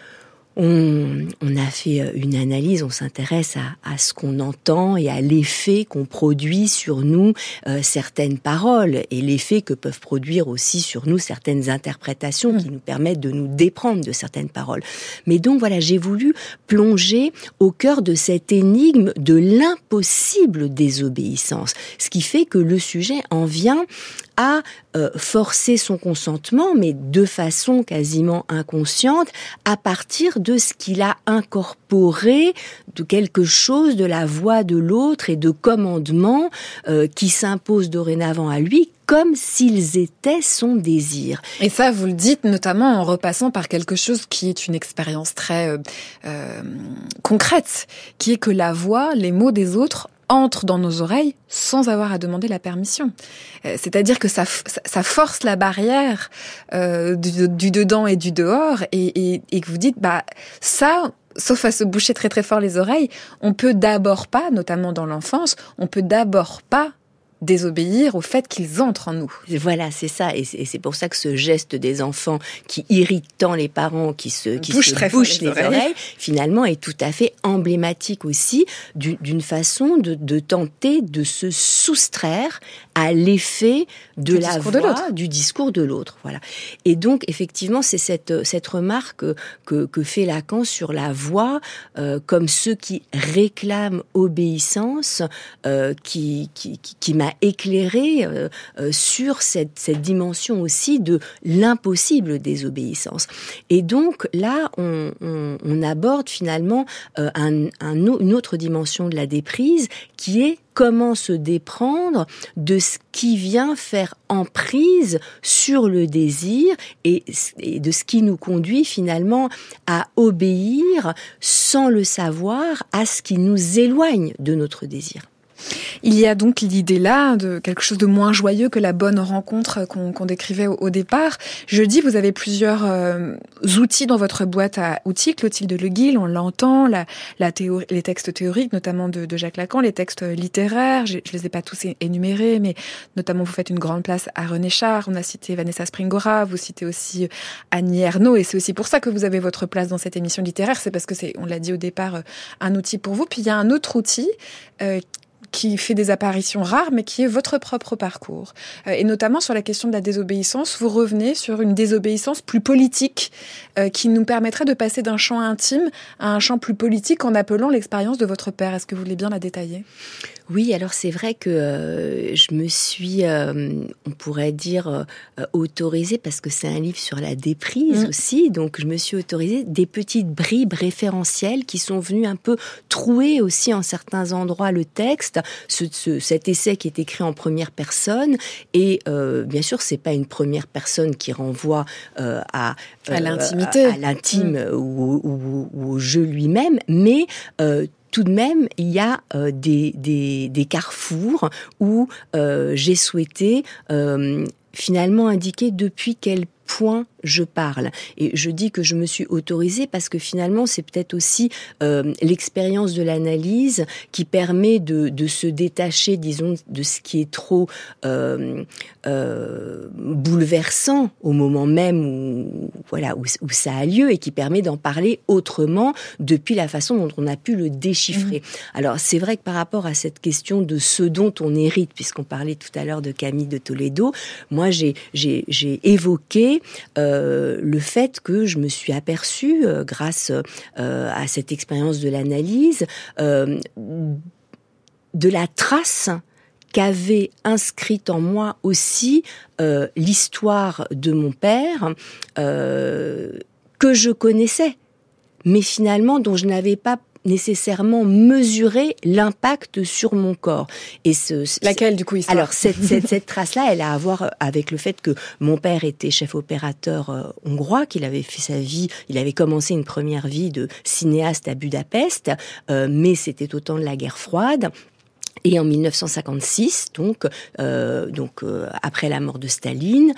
S5: On, on a fait une analyse, on s'intéresse à, à ce qu'on entend et à l'effet qu'on produit sur nous euh, certaines paroles et l'effet que peuvent produire aussi sur nous certaines interprétations mmh. qui nous permettent de nous déprendre de certaines paroles. Mais donc voilà, j'ai voulu plonger au cœur de cette énigme de l'impossible désobéissance, ce qui fait que le sujet en vient à euh, forcer son consentement, mais de façon quasiment inconsciente, à partir de ce qu'il a incorporé de quelque chose de la voix de l'autre et de commandements euh, qui s'imposent dorénavant à lui, comme s'ils étaient son désir.
S4: Et ça, vous le dites notamment en repassant par quelque chose qui est une expérience très euh, euh, concrète, qui est que la voix, les mots des autres entre dans nos oreilles sans avoir à demander la permission. Euh, c'est-à-dire que ça, ça force la barrière euh, du, du dedans et du dehors, et, et, et que vous dites, bah ça, sauf à se boucher très très fort les oreilles, on peut d'abord pas, notamment dans l'enfance, on peut d'abord pas désobéir au fait qu'ils entrent en nous.
S5: Voilà, c'est ça. Et c'est, et c'est pour ça que ce geste des enfants qui irrite tant les parents, qui se, qui
S4: Bouche
S5: se bouchent les, les oreilles. oreilles, finalement est tout à fait emblématique aussi d'une, d'une façon de, de tenter de se soustraire à l'effet de
S4: du
S5: la
S4: discours
S5: voix,
S4: de l'autre.
S5: du discours de l'autre. Voilà. Et donc, effectivement, c'est cette, cette remarque que, que fait Lacan sur la voix, euh, comme ceux qui réclament obéissance, euh, qui, qui, qui, qui m'a éclairé euh, euh, sur cette, cette dimension aussi de l'impossible désobéissance. Et donc là, on, on, on aborde finalement euh, un, un, une autre dimension de la déprise qui est comment se déprendre de ce qui vient faire emprise sur le désir et, et de ce qui nous conduit finalement à obéir sans le savoir à ce qui nous éloigne de notre désir.
S4: Il y a donc l'idée là de quelque chose de moins joyeux que la bonne rencontre qu'on, qu'on décrivait au, au départ. Jeudi, vous avez plusieurs euh, outils dans votre boîte à outils. Clotilde Le Guil, on l'entend, la, la théorie, les textes théoriques, notamment de, de Jacques Lacan, les textes littéraires. Je, je les ai pas tous énumérés, mais notamment vous faites une grande place à René Char. On a cité Vanessa Springora, vous citez aussi Annie Ernaux, et c'est aussi pour ça que vous avez votre place dans cette émission littéraire. C'est parce que c'est, on l'a dit au départ, un outil pour vous. Puis il y a un autre outil euh, qui fait des apparitions rares, mais qui est votre propre parcours. Euh, et notamment sur la question de la désobéissance, vous revenez sur une désobéissance plus politique, euh, qui nous permettrait de passer d'un champ intime à un champ plus politique en appelant l'expérience de votre père. Est-ce que vous voulez bien la détailler ?
S5: Oui, alors c'est vrai que euh, je me suis, euh, on pourrait dire, euh, autorisée, parce que c'est un livre sur la déprise mmh. aussi, donc je me suis autorisée des petites bribes référentielles qui sont venues un peu trouer aussi en certains endroits le texte, ce, ce, cet essai qui est écrit en première personne, et euh, bien sûr c'est pas une première personne qui renvoie euh, à, euh,
S4: à l'intimité,
S5: à, à l'intime mmh. ou, ou, ou au jeu lui-même, mais euh, tout de même, il y a euh, des, des, des carrefours où euh, j'ai souhaité euh, finalement indiquer depuis quel point je parle. Et je dis que je me suis autorisée parce que finalement, c'est peut-être aussi euh, l'expérience de l'analyse qui permet de, de se détacher, disons, de ce qui est trop euh, euh, bouleversant au moment même où, voilà, où, où ça a lieu et qui permet d'en parler autrement depuis la façon dont on a pu le déchiffrer. Mmh. Alors, c'est vrai que par rapport à cette question de ce dont on hérite, puisqu'on parlait tout à l'heure de Camille de Toledo, moi, j'ai, j'ai, j'ai évoqué euh, le fait que je me suis aperçue, euh, grâce euh, à cette expérience de l'analyse, euh, de la trace qu'avait inscrite en moi aussi euh, l'histoire de mon père, euh, que je connaissais, mais finalement dont je n'avais pas nécessairement mesurer l'impact sur mon corps. Et ce, ce
S4: laquelle du coup histoire?
S5: Alors cette, cette, cette trace-là, elle a à voir avec le fait que mon père était chef opérateur euh, hongrois, qu'il avait fait sa vie, il avait commencé une première vie de cinéaste à Budapest, euh, mais c'était au temps de la guerre froide. Et en dix-neuf cent cinquante-six, donc, euh, donc euh, après la mort de Staline,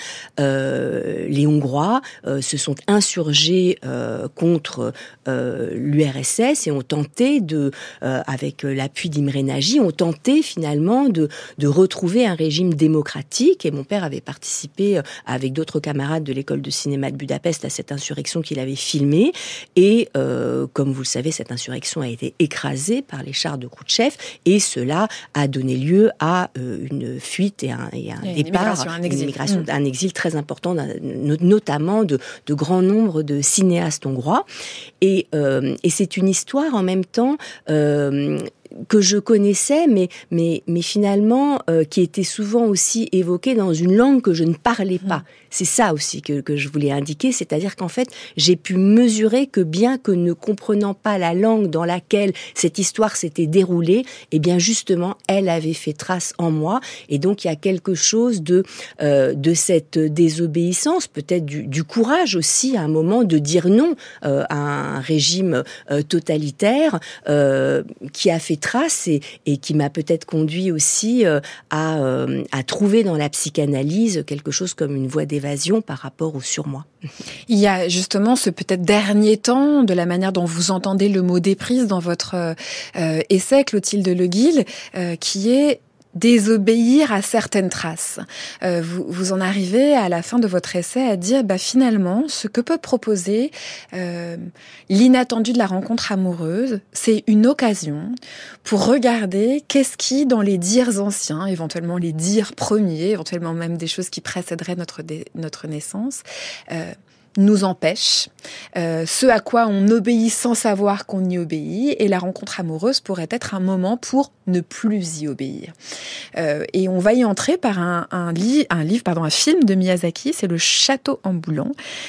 S5: euh, les Hongrois euh, se sont insurgés euh, contre euh, l'U R S S et ont tenté de, euh, avec l'appui d'Imre Nagy, ont tenté finalement de, de retrouver un régime démocratique. Et mon père avait participé euh, avec d'autres camarades de l'école de cinéma de Budapest à cette insurrection qu'il avait filmée. Et euh, comme vous le savez, cette insurrection a été écrasée par les chars de Khrouchtchev, et cela a donné lieu à euh, une fuite et un, et un
S4: et
S5: départ,
S4: une immigration, un exil,
S5: une immigration,
S4: mmh.
S5: un exil très important, notamment de, de grands nombres de cinéastes hongrois. Et, euh, et c'est une histoire en même temps euh, que je connaissais, mais, mais, mais finalement euh, qui était souvent aussi évoquée dans une langue que je ne parlais pas. Mmh. C'est ça aussi que, que je voulais indiquer, c'est-à-dire qu'en fait, j'ai pu mesurer que bien que ne comprenant pas la langue dans laquelle cette histoire s'était déroulée, eh bien justement, elle avait fait trace en moi. Et donc, il y a quelque chose de, euh, de cette désobéissance, peut-être du, du courage aussi, à un moment, de dire non euh, à un régime euh, totalitaire euh, qui a fait trace et, et qui m'a peut-être conduit aussi euh, à, euh, à trouver dans la psychanalyse quelque chose comme une voie d'évasion par rapport au surmoi.
S4: Il y a justement ce peut-être dernier temps, de la manière dont vous entendez le mot déprise dans votre euh, essai, Clotilde Le Guil, euh, qui est désobéir à certaines traces. Euh, vous, vous en arrivez à la fin de votre essai à dire, bah finalement, ce que peut proposer euh, l'inattendu de la rencontre amoureuse, c'est une occasion pour regarder qu'est-ce qui, dans les dires anciens, éventuellement les dires premiers, éventuellement même des choses qui précéderaient notre dé, notre naissance, euh, nous empêche, euh, ce à quoi on obéit sans savoir qu'on y obéit, et la rencontre amoureuse pourrait être un moment pour ne plus y obéir. Euh, et on va y entrer par un, un, li- un livre, pardon, un film de Miyazaki, c'est Le Château ambulant.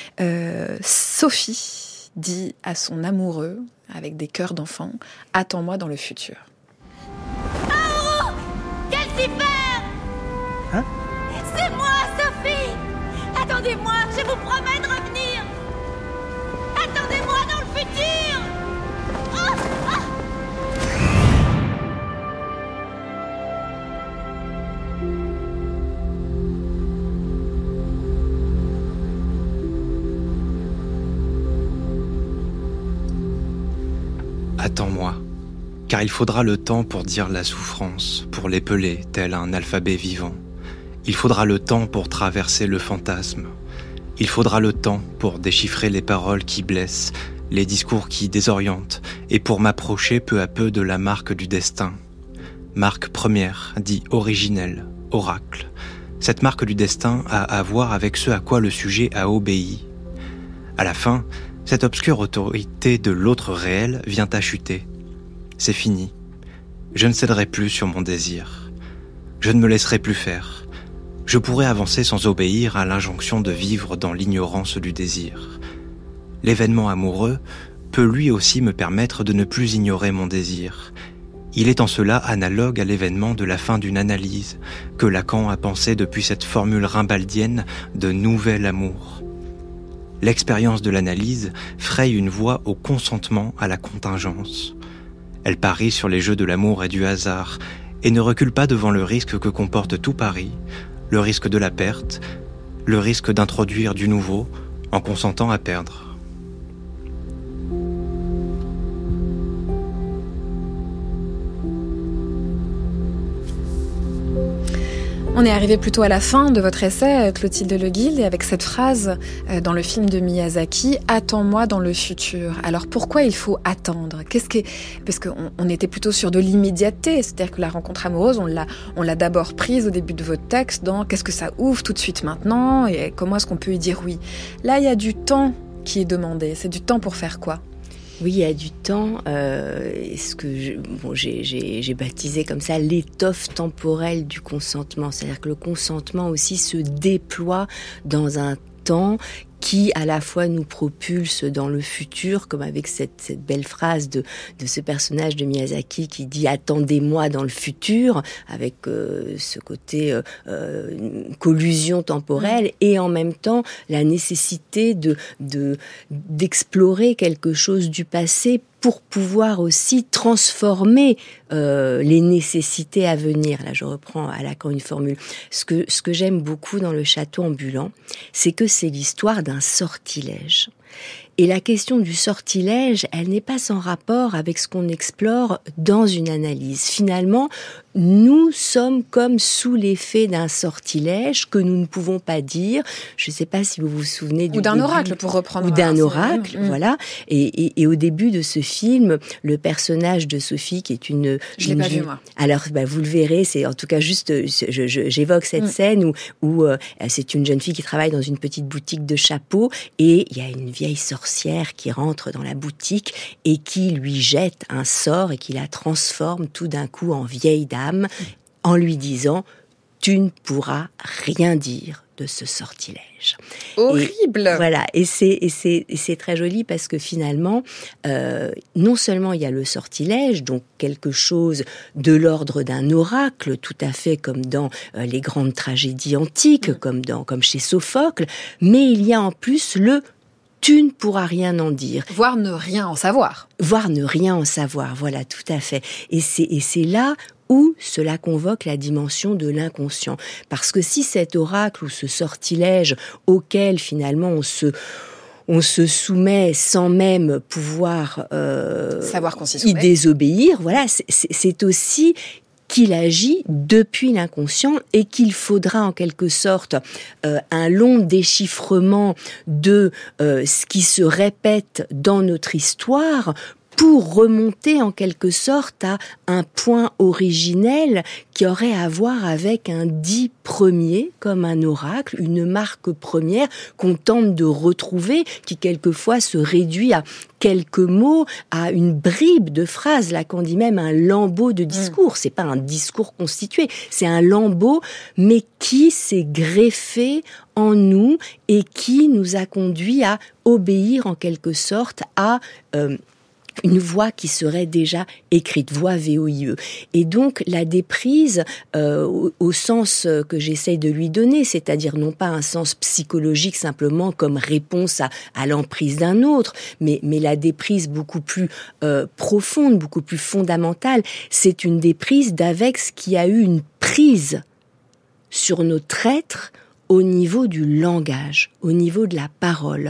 S4: Euh, Sophie dit à son amoureux, avec des cœurs d'enfant, « Attends-moi dans le futur ».
S8: Oh, quel super!
S1: Hein?
S8: C'est moi, Sophie! Attendez-moi, je vous promets de revenir! Attendez-moi dans le futur! Oh, oh.
S7: Attends-moi, car il faudra le temps pour dire la souffrance, pour l'épeler tel un alphabet vivant. Il faudra le temps pour traverser le fantasme. Il faudra le temps pour déchiffrer les paroles qui blessent, les discours qui désorientent, et pour m'approcher peu à peu de la marque du destin. Marque première, dit originelle, oracle. Cette marque du destin a à voir avec ce à quoi le sujet a obéi. À la fin, cette obscure autorité de l'autre réel vient à chuter. C'est fini. Je ne céderai plus sur mon désir. Je ne me laisserai plus faire. Je pourrais avancer sans obéir à l'injonction de vivre dans l'ignorance du désir. L'événement amoureux peut lui aussi me permettre de ne plus ignorer mon désir. Il est en cela analogue à l'événement de la fin d'une analyse, que Lacan a pensé depuis cette formule rimbaldienne de nouvel amour. L'expérience de l'analyse fraye une voie au consentement à la contingence. Elle parie sur les jeux de l'amour et du hasard, et ne recule pas devant le risque que comporte tout pari, le risque de la perte, le risque d'introduire du nouveau, en consentant à perdre.
S4: On est arrivé plutôt à la fin de votre essai, Clotilde Le Guil, et avec cette phrase dans le film de Miyazaki, « Attends-moi dans le futur ». Alors pourquoi il faut attendre ? Qu'est-ce que... Parce qu'on on était plutôt sur de l'immédiateté, c'est-à-dire que la rencontre amoureuse, on l'a, on l'a d'abord prise au début de votre texte dans « Qu'est-ce que ça ouvre tout de suite maintenant ?» et comment est-ce qu'on peut y dire oui ? Là, il y a du temps qui est demandé. C'est du temps pour faire quoi ?
S5: Oui, il y a du temps. Euh, ce que je, bon, j'ai, j'ai, j'ai baptisé comme ça l'étoffe temporelle du consentement. C'est-à-dire que le consentement aussi se déploie dans un temps qui à la fois nous propulse dans le futur, comme avec cette, cette belle phrase de, de ce personnage de Miyazaki qui dit « Attendez-moi dans le futur », avec euh, ce côté euh, euh, collusion temporelle, et en même temps la nécessité de, de, d'explorer quelque chose du passé pour pouvoir aussi transformer euh, les nécessités à venir. Là, je reprends à Lacan une formule. Ce que, ce que j'aime beaucoup dans Le Château ambulant, c'est que c'est l'histoire d'un sortilège. Et la question du sortilège, elle n'est pas sans rapport avec ce qu'on explore dans une analyse. Finalement, nous sommes comme sous l'effet d'un sortilège que nous ne pouvons pas dire. Je ne sais pas si vous vous souvenez du
S4: ou d'un
S5: début,
S4: oracle, pour reprendre.
S5: Ou d'un oracle,
S4: mmh.
S5: voilà. Et, et, et au début de ce film, le personnage de Sophie, qui est une...
S4: Je l'ai
S5: une
S4: pas
S5: vie...
S4: vu, moi.
S5: Alors, bah, vous le verrez, c'est en tout cas juste... Je, je, j'évoque cette mmh. scène où, où euh, c'est une jeune fille qui travaille dans une petite boutique de chapeaux, et il y a une vieille sorcière qui rentre dans la boutique et qui lui jette un sort et qui la transforme tout d'un coup en vieille dame, en lui disant « Tu ne pourras rien dire de ce sortilège. »
S4: Horrible.
S5: Et, voilà, et c'est, et, c'est, et c'est très joli parce que finalement, euh, non seulement il y a le sortilège, donc quelque chose de l'ordre d'un oracle, tout à fait comme dans euh, les grandes tragédies antiques, mmh. comme, dans, comme chez Sophocle, mais il y a en plus le tu ne pourras rien en dire.
S4: Voire ne rien en savoir.
S5: Voire ne rien en savoir, voilà, tout à fait. Et c'est, et c'est là où cela convoque la dimension de l'inconscient. Parce que si cet oracle ou ce sortilège auquel finalement on se... on se soumet sans même pouvoir euh,
S4: savoir qu'on s'y soumet.
S5: Y désobéir, voilà, c'est, c'est, c'est aussi qu'il agit depuis l'inconscient et qu'il faudra en quelque sorte euh, un long déchiffrement de euh, ce qui se répète dans notre histoire pour remonter en quelque sorte à un point originel qui aurait à voir avec un dit premier, comme un oracle, une marque première qu'on tente de retrouver, qui quelquefois se réduit à quelques mots, à une bribe de phrase. Là, qu'on dit même un lambeau de discours. Mmh. C'est pas un discours constitué, c'est un lambeau, mais qui s'est greffé en nous et qui nous a conduit à obéir en quelque sorte à... Euh, une voix qui serait déjà écrite, voix V O I E. Et donc, la déprise, euh, au, au sens que j'essaye de lui donner, c'est-à-dire non pas un sens psychologique simplement comme réponse à, à l'emprise d'un autre, mais, mais la déprise beaucoup plus euh, profonde, beaucoup plus fondamentale, c'est une déprise d'avec ce qui a eu une prise sur notre être au niveau du langage, au niveau de la parole.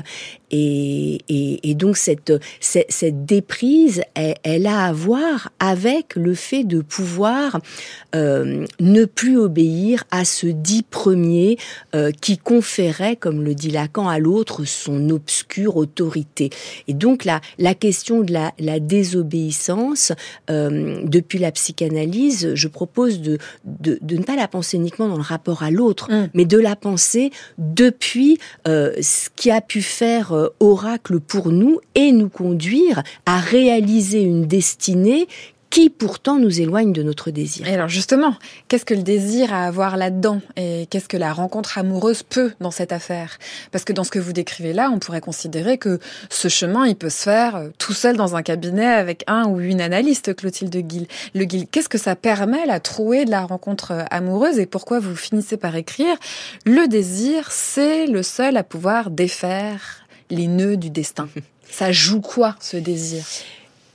S5: Et, et, et donc cette, cette, cette déprise, elle, elle a à voir avec le fait de pouvoir euh, ne plus obéir à ce dit premier euh, qui conférait, comme le dit Lacan, à l'autre son obscure autorité. Et donc la, la question de la, la désobéissance, euh, depuis la psychanalyse, je propose de, de, de ne pas la penser uniquement dans le rapport à l'autre, mmh. mais de la penser depuis euh, ce qui a pu faire euh, oracle pour nous et nous conduire à réaliser une destinée qui pourtant nous éloigne de notre désir.
S4: Et alors justement, qu'est-ce que le désir a à voir là-dedans ? Et qu'est-ce que la rencontre amoureuse peut dans cette affaire ? Parce que dans ce que vous décrivez là, on pourrait considérer que ce chemin, il peut se faire tout seul dans un cabinet avec un ou une analyste, Clotilde Guil. Le Guil, qu'est-ce que ça permet, la trouée de la rencontre amoureuse ? Et pourquoi vous finissez par écrire « Le désir, c'est le seul à pouvoir défaire les nœuds du destin ». Ça joue quoi, ce désir ?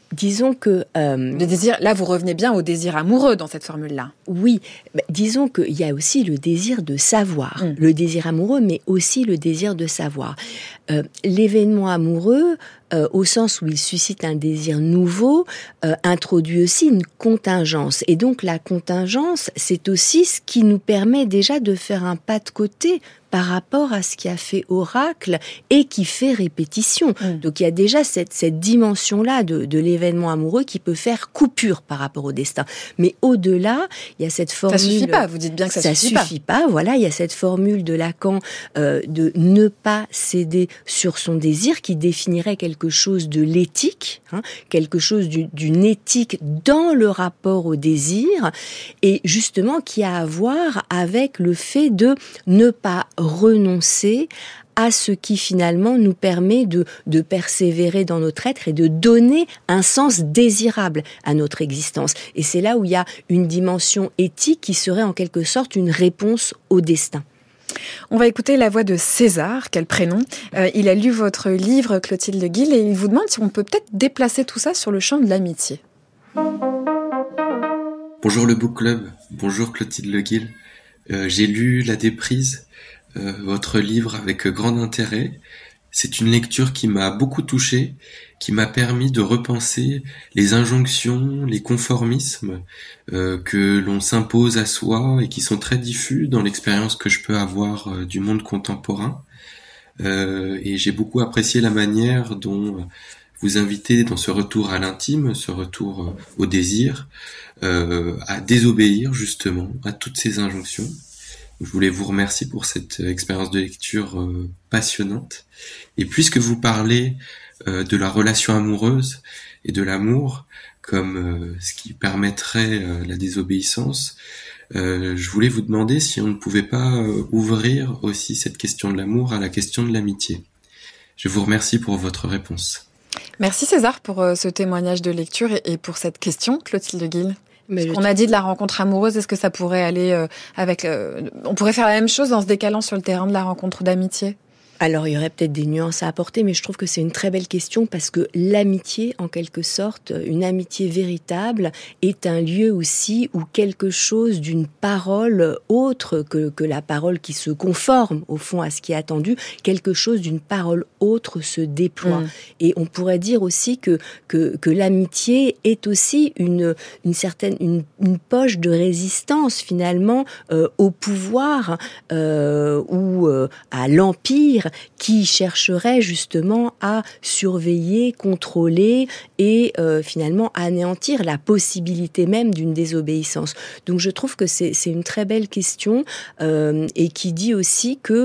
S5: disons que... Euh,
S4: le désir, là, vous revenez bien au désir amoureux dans cette formule-là.
S5: Oui, bah, disons qu'il y a aussi le désir de savoir. Mmh. Le désir amoureux, mais aussi le désir de savoir. Euh, l'événement amoureux, euh, au sens où il suscite un désir nouveau, euh, introduit aussi une contingence. Et donc la contingence, c'est aussi ce qui nous permet déjà de faire un pas de côté par rapport à ce qui a fait oracle et qui fait répétition. Mmh. Donc il y a déjà cette, cette dimension-là de, de l'événement amoureux qui peut faire coupure par rapport au destin. Mais au-delà, il y a cette formule...
S4: Ça suffit pas, vous dites bien que ça,
S5: ça
S4: suffit,
S5: suffit pas. pas. Voilà, il y a cette formule de Lacan euh, de ne pas céder sur son désir qui définirait quelque chose de l'éthique, hein, quelque chose du, d'une éthique dans le rapport au désir et justement qui a à voir avec le fait de ne pas renoncer à ce qui finalement nous permet de, de persévérer dans notre être et de donner un sens désirable à notre existence. Et c'est là où il y a une dimension éthique qui serait en quelque sorte une réponse au destin.
S4: On va écouter la voix de César, quel prénom. Euh, il a lu votre livre, Clotilde Guil, et il vous demande si on peut peut-être déplacer tout ça sur le champ de l'amitié.
S2: Bonjour le Book Club, bonjour Clotilde Guil. Euh, j'ai lu La Déprise, euh, votre livre avec grand intérêt. C'est une lecture qui m'a beaucoup touché, qui m'a permis de repenser les injonctions, les conformismes euh, que l'on s'impose à soi et qui sont très diffus dans l'expérience que je peux avoir euh, du monde contemporain. Euh, et j'ai beaucoup apprécié la manière dont vous invitez dans ce retour à l'intime, ce retour euh, au désir, euh, à désobéir justement à toutes ces injonctions. Je voulais vous remercier pour cette expérience de lecture euh, passionnante. Et puisque vous parlez euh, de la relation amoureuse et de l'amour comme euh, ce qui permettrait euh, la désobéissance, euh, je voulais vous demander si on ne pouvait pas euh, ouvrir aussi cette question de l'amour à la question de l'amitié. Je vous remercie pour votre réponse.
S4: Merci César pour euh, ce témoignage de lecture et, et pour cette question, Clotilde Guil. Mais ce qu'on a dit de la rencontre amoureuse, est-ce que ça pourrait aller euh, avec... Euh, on pourrait faire la même chose en se décalant sur le terrain de la rencontre d'amitié ?
S5: Alors, il y aurait peut-être des nuances à apporter, mais je trouve que c'est une très belle question parce que l'amitié, en quelque sorte, une amitié véritable, est un lieu aussi où quelque chose d'une parole autre que, que la parole qui se conforme, au fond, à ce qui est attendu, quelque chose d'une parole autre se déploie. Mmh. Et on pourrait dire aussi que, que, que l'amitié est aussi une, une certaine, une, une poche de résistance, finalement, euh, au pouvoir euh, ou euh, à l'empire qui chercherait justement à surveiller, contrôler et euh, finalement anéantir la possibilité même d'une désobéissance. Donc je trouve que c'est, c'est une très belle question euh, et qui dit aussi que,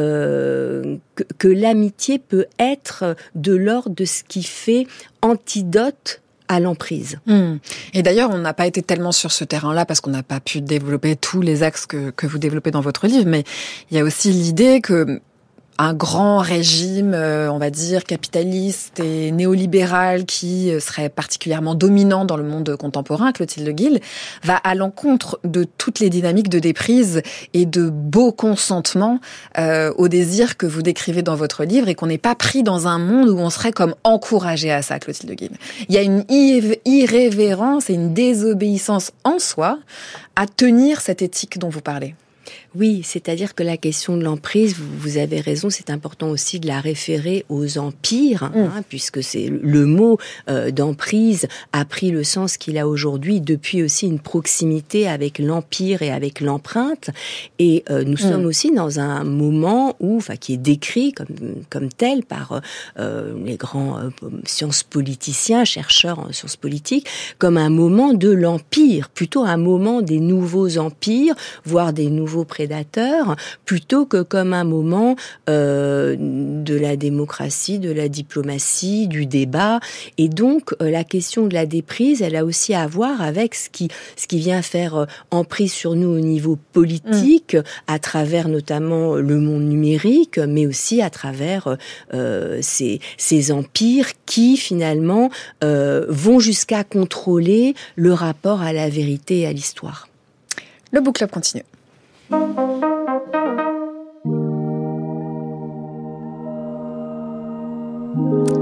S5: euh, que, que l'amitié peut être de l'ordre de ce qui fait antidote à l'emprise.
S4: Mmh. Et d'ailleurs, on n'a pas été tellement sur ce terrain-là parce qu'on n'a pas pu développer tous les axes que, que vous développez dans votre livre, mais il y a aussi l'idée que un grand régime, on va dire, capitaliste et néolibéral qui serait particulièrement dominant dans le monde contemporain, Clotilde Guil, va à l'encontre de toutes les dynamiques de déprise et de beaux consentements euh, au désir que vous décrivez dans votre livre et qu'on n'est pas pris dans un monde où on serait comme encouragé à ça, Clotilde Guil. Il y a une irrévérence et une désobéissance en soi à tenir cette éthique dont vous parlez.
S5: Oui, c'est-à-dire que la question de l'emprise, vous, vous avez raison, c'est important aussi de la référer aux empires, mmh. hein, puisque c'est le mot euh, d'emprise a pris le sens qu'il a aujourd'hui depuis aussi une proximité avec l'empire et avec l'empreinte. Et euh, nous mmh. sommes aussi dans un moment où, enfin, qui est décrit comme comme tel par euh, les grands euh, sciences politiciens, chercheurs en sciences politiques, comme un moment de l'empire, plutôt un moment des nouveaux empires, voire des nouveaux prédateurs, plutôt que comme un moment euh, de la démocratie, de la diplomatie, du débat. Et donc, euh, la question de la déprise, elle a aussi à voir avec ce qui, ce qui vient faire euh, emprise sur nous au niveau politique, mmh. à travers notamment le monde numérique, mais aussi à travers euh, ces, ces empires qui, finalement, euh, vont jusqu'à contrôler le rapport à la vérité et à l'histoire.
S4: Le Book Club continue.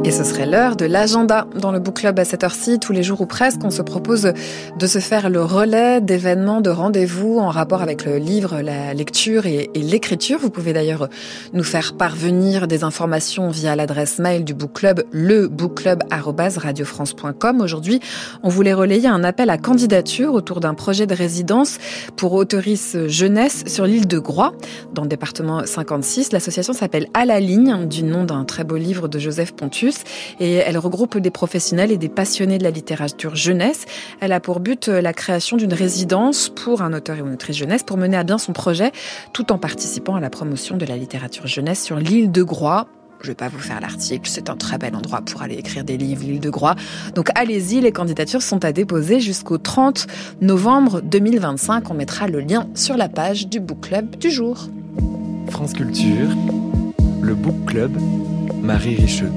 S4: Et ce serait l'heure de l'agenda. Dans le Book Club à cette heure-ci, tous les jours ou presque, on se propose de se faire le relais d'événements, de rendez-vous en rapport avec le livre, la lecture et, et l'écriture. Vous pouvez d'ailleurs nous faire parvenir des informations via l'adresse mail du Book Club, le bookclub arobase radio france point com. Aujourd'hui, on voulait relayer un appel à candidature autour d'un projet de résidence pour auteurice jeunesse sur l'île de Groix, dans le département cinquante-six. L'association s'appelle À la ligne, du nom d'un très beau livre de Joseph Pontus. Et elle regroupe des professionnels et des passionnés de la littérature jeunesse. Elle a pour but la création d'une résidence pour un auteur et une autrice jeunesse pour mener à bien son projet, tout en participant à la promotion de la littérature jeunesse sur l'île de Groix. Je ne vais pas vous faire l'article, c'est un très bel endroit pour aller écrire des livres, l'île de Groix. Donc allez-y, les candidatures sont à déposer jusqu'au trente novembre deux mille vingt-cinq. On mettra le lien sur la page du Book Club du jour.
S3: France Culture, le Book Club, Marie Richeux.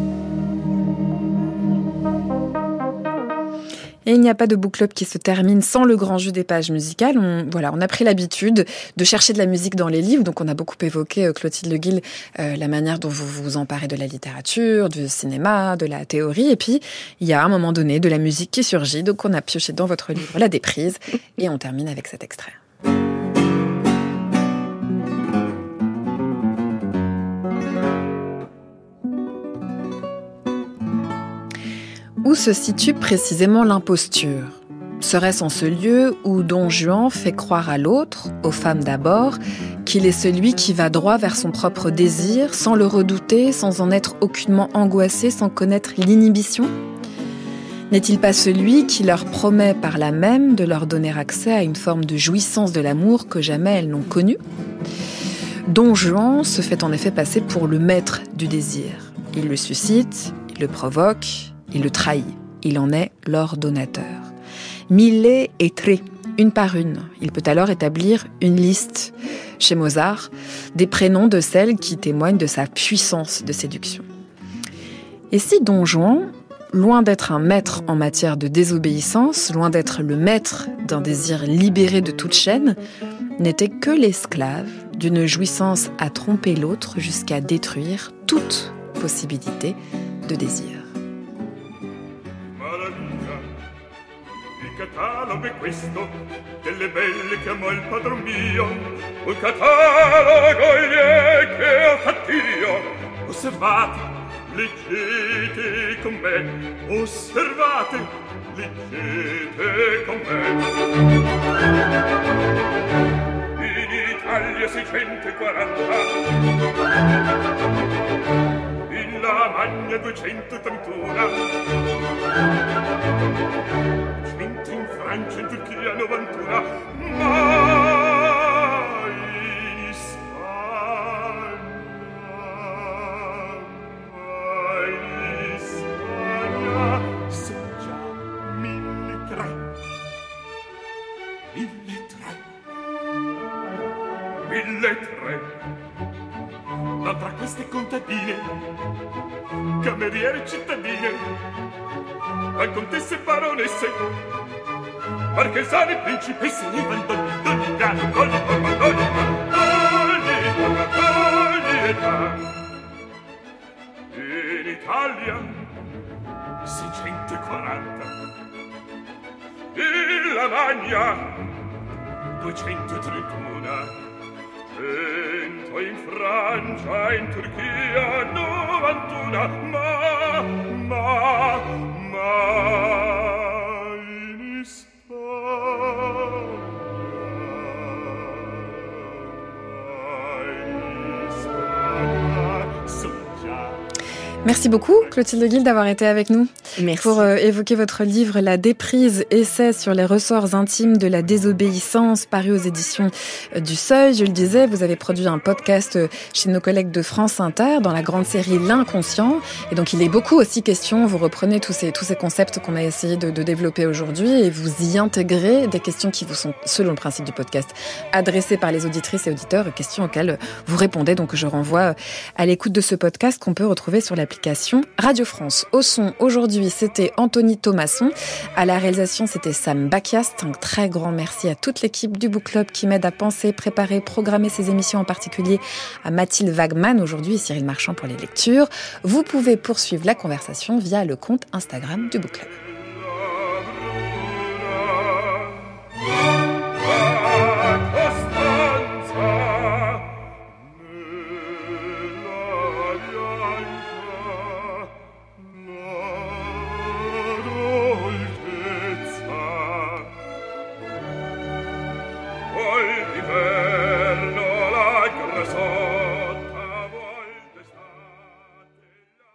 S4: Et il n'y a pas de book club qui se termine sans le grand jeu des pages musicales. On, voilà, on a pris l'habitude de chercher de la musique dans les livres. Donc on a beaucoup évoqué, euh, Clotilde Le Guil, euh, la manière dont vous vous emparez de la littérature, du cinéma, de la théorie. Et puis, il y a à un moment donné de la musique qui surgit. Donc on a pioché dans votre livre La Déprise. Et on termine avec cet extrait. Où se situe précisément l'imposture ? Serait-ce en ce lieu où Don Juan fait croire à l'autre, aux femmes d'abord, qu'il est celui qui va droit vers son propre désir, sans le redouter, sans en être aucunement angoissé, sans connaître l'inhibition ? N'est-il pas celui qui leur promet par là même de leur donner accès à une forme de jouissance de l'amour que jamais elles n'ont connue ? Don Juan se fait en effet passer pour le maître du désir. Il le suscite, il le provoque, il le trahit. Il en est l'ordonnateur. Mille et tre, une par une. Il peut alors établir une liste, chez Mozart, des prénoms de celles qui témoignent de sa puissance de séduction. Et si Don Juan, loin d'être un maître en matière de désobéissance, loin d'être le maître d'un désir libéré de toute chaîne, n'était que l'esclave d'une jouissance à tromper l'autre jusqu'à détruire toute possibilité de désir.
S9: Il catalogo è questo delle belle che amò il padron mio, un catalogo che ho fatto io. Osservate, leggete con me, osservate, leggete con me. In Italia seicentoquaranta, in Lamagna duecentotrentuno, in Francia, in Turchia, novantuno, ma in Spagna, ma in Spagna, son già mille tre, mille tre, mille tre. Ma tra queste contadine, cameriere cittadine, ma contesse e baronesse, marchesane, principesse, e vandoni, d'ogni grado, d'ogni forma, d'ogni età, d'ogni forma, d'ogni età. In Italia, seicentoquaranta. In Lamagna, duecentotrentuno. Cento in Francia, in Turchia, novantuno. Ma, ma, ma in Spagna, in Spagna, son già.
S4: Merci beaucoup, Clotilde Le Guil, d'avoir été avec nous.
S5: Merci.
S4: Pour euh, évoquer votre livre La Déprise, essai sur les ressorts intimes de la désobéissance, paru aux éditions euh, du Seuil. Je le disais, vous avez produit un podcast euh, chez nos collègues de France Inter dans la grande série L'Inconscient. Et donc, il est beaucoup aussi question, vous reprenez tous ces, tous ces concepts qu'on a essayé de, de développer aujourd'hui et vous y intégrez des questions qui vous sont, selon le principe du podcast, adressées par les auditrices et auditeurs, questions auxquelles vous répondez. Donc, je renvoie à l'écoute de ce podcast qu'on peut retrouver sur l'application Radio France. Au son, aujourd'hui, Aujourd'hui, c'était Anthony Thomasson. À la réalisation, c'était Sam Bakiast. Un très grand merci à toute l'équipe du Book Club qui m'aide à penser, préparer, programmer ces émissions, en particulier à Mathilde Wagman aujourd'hui et Cyril Marchand pour les lectures. Vous pouvez poursuivre la conversation via le compte Instagram du Book Club.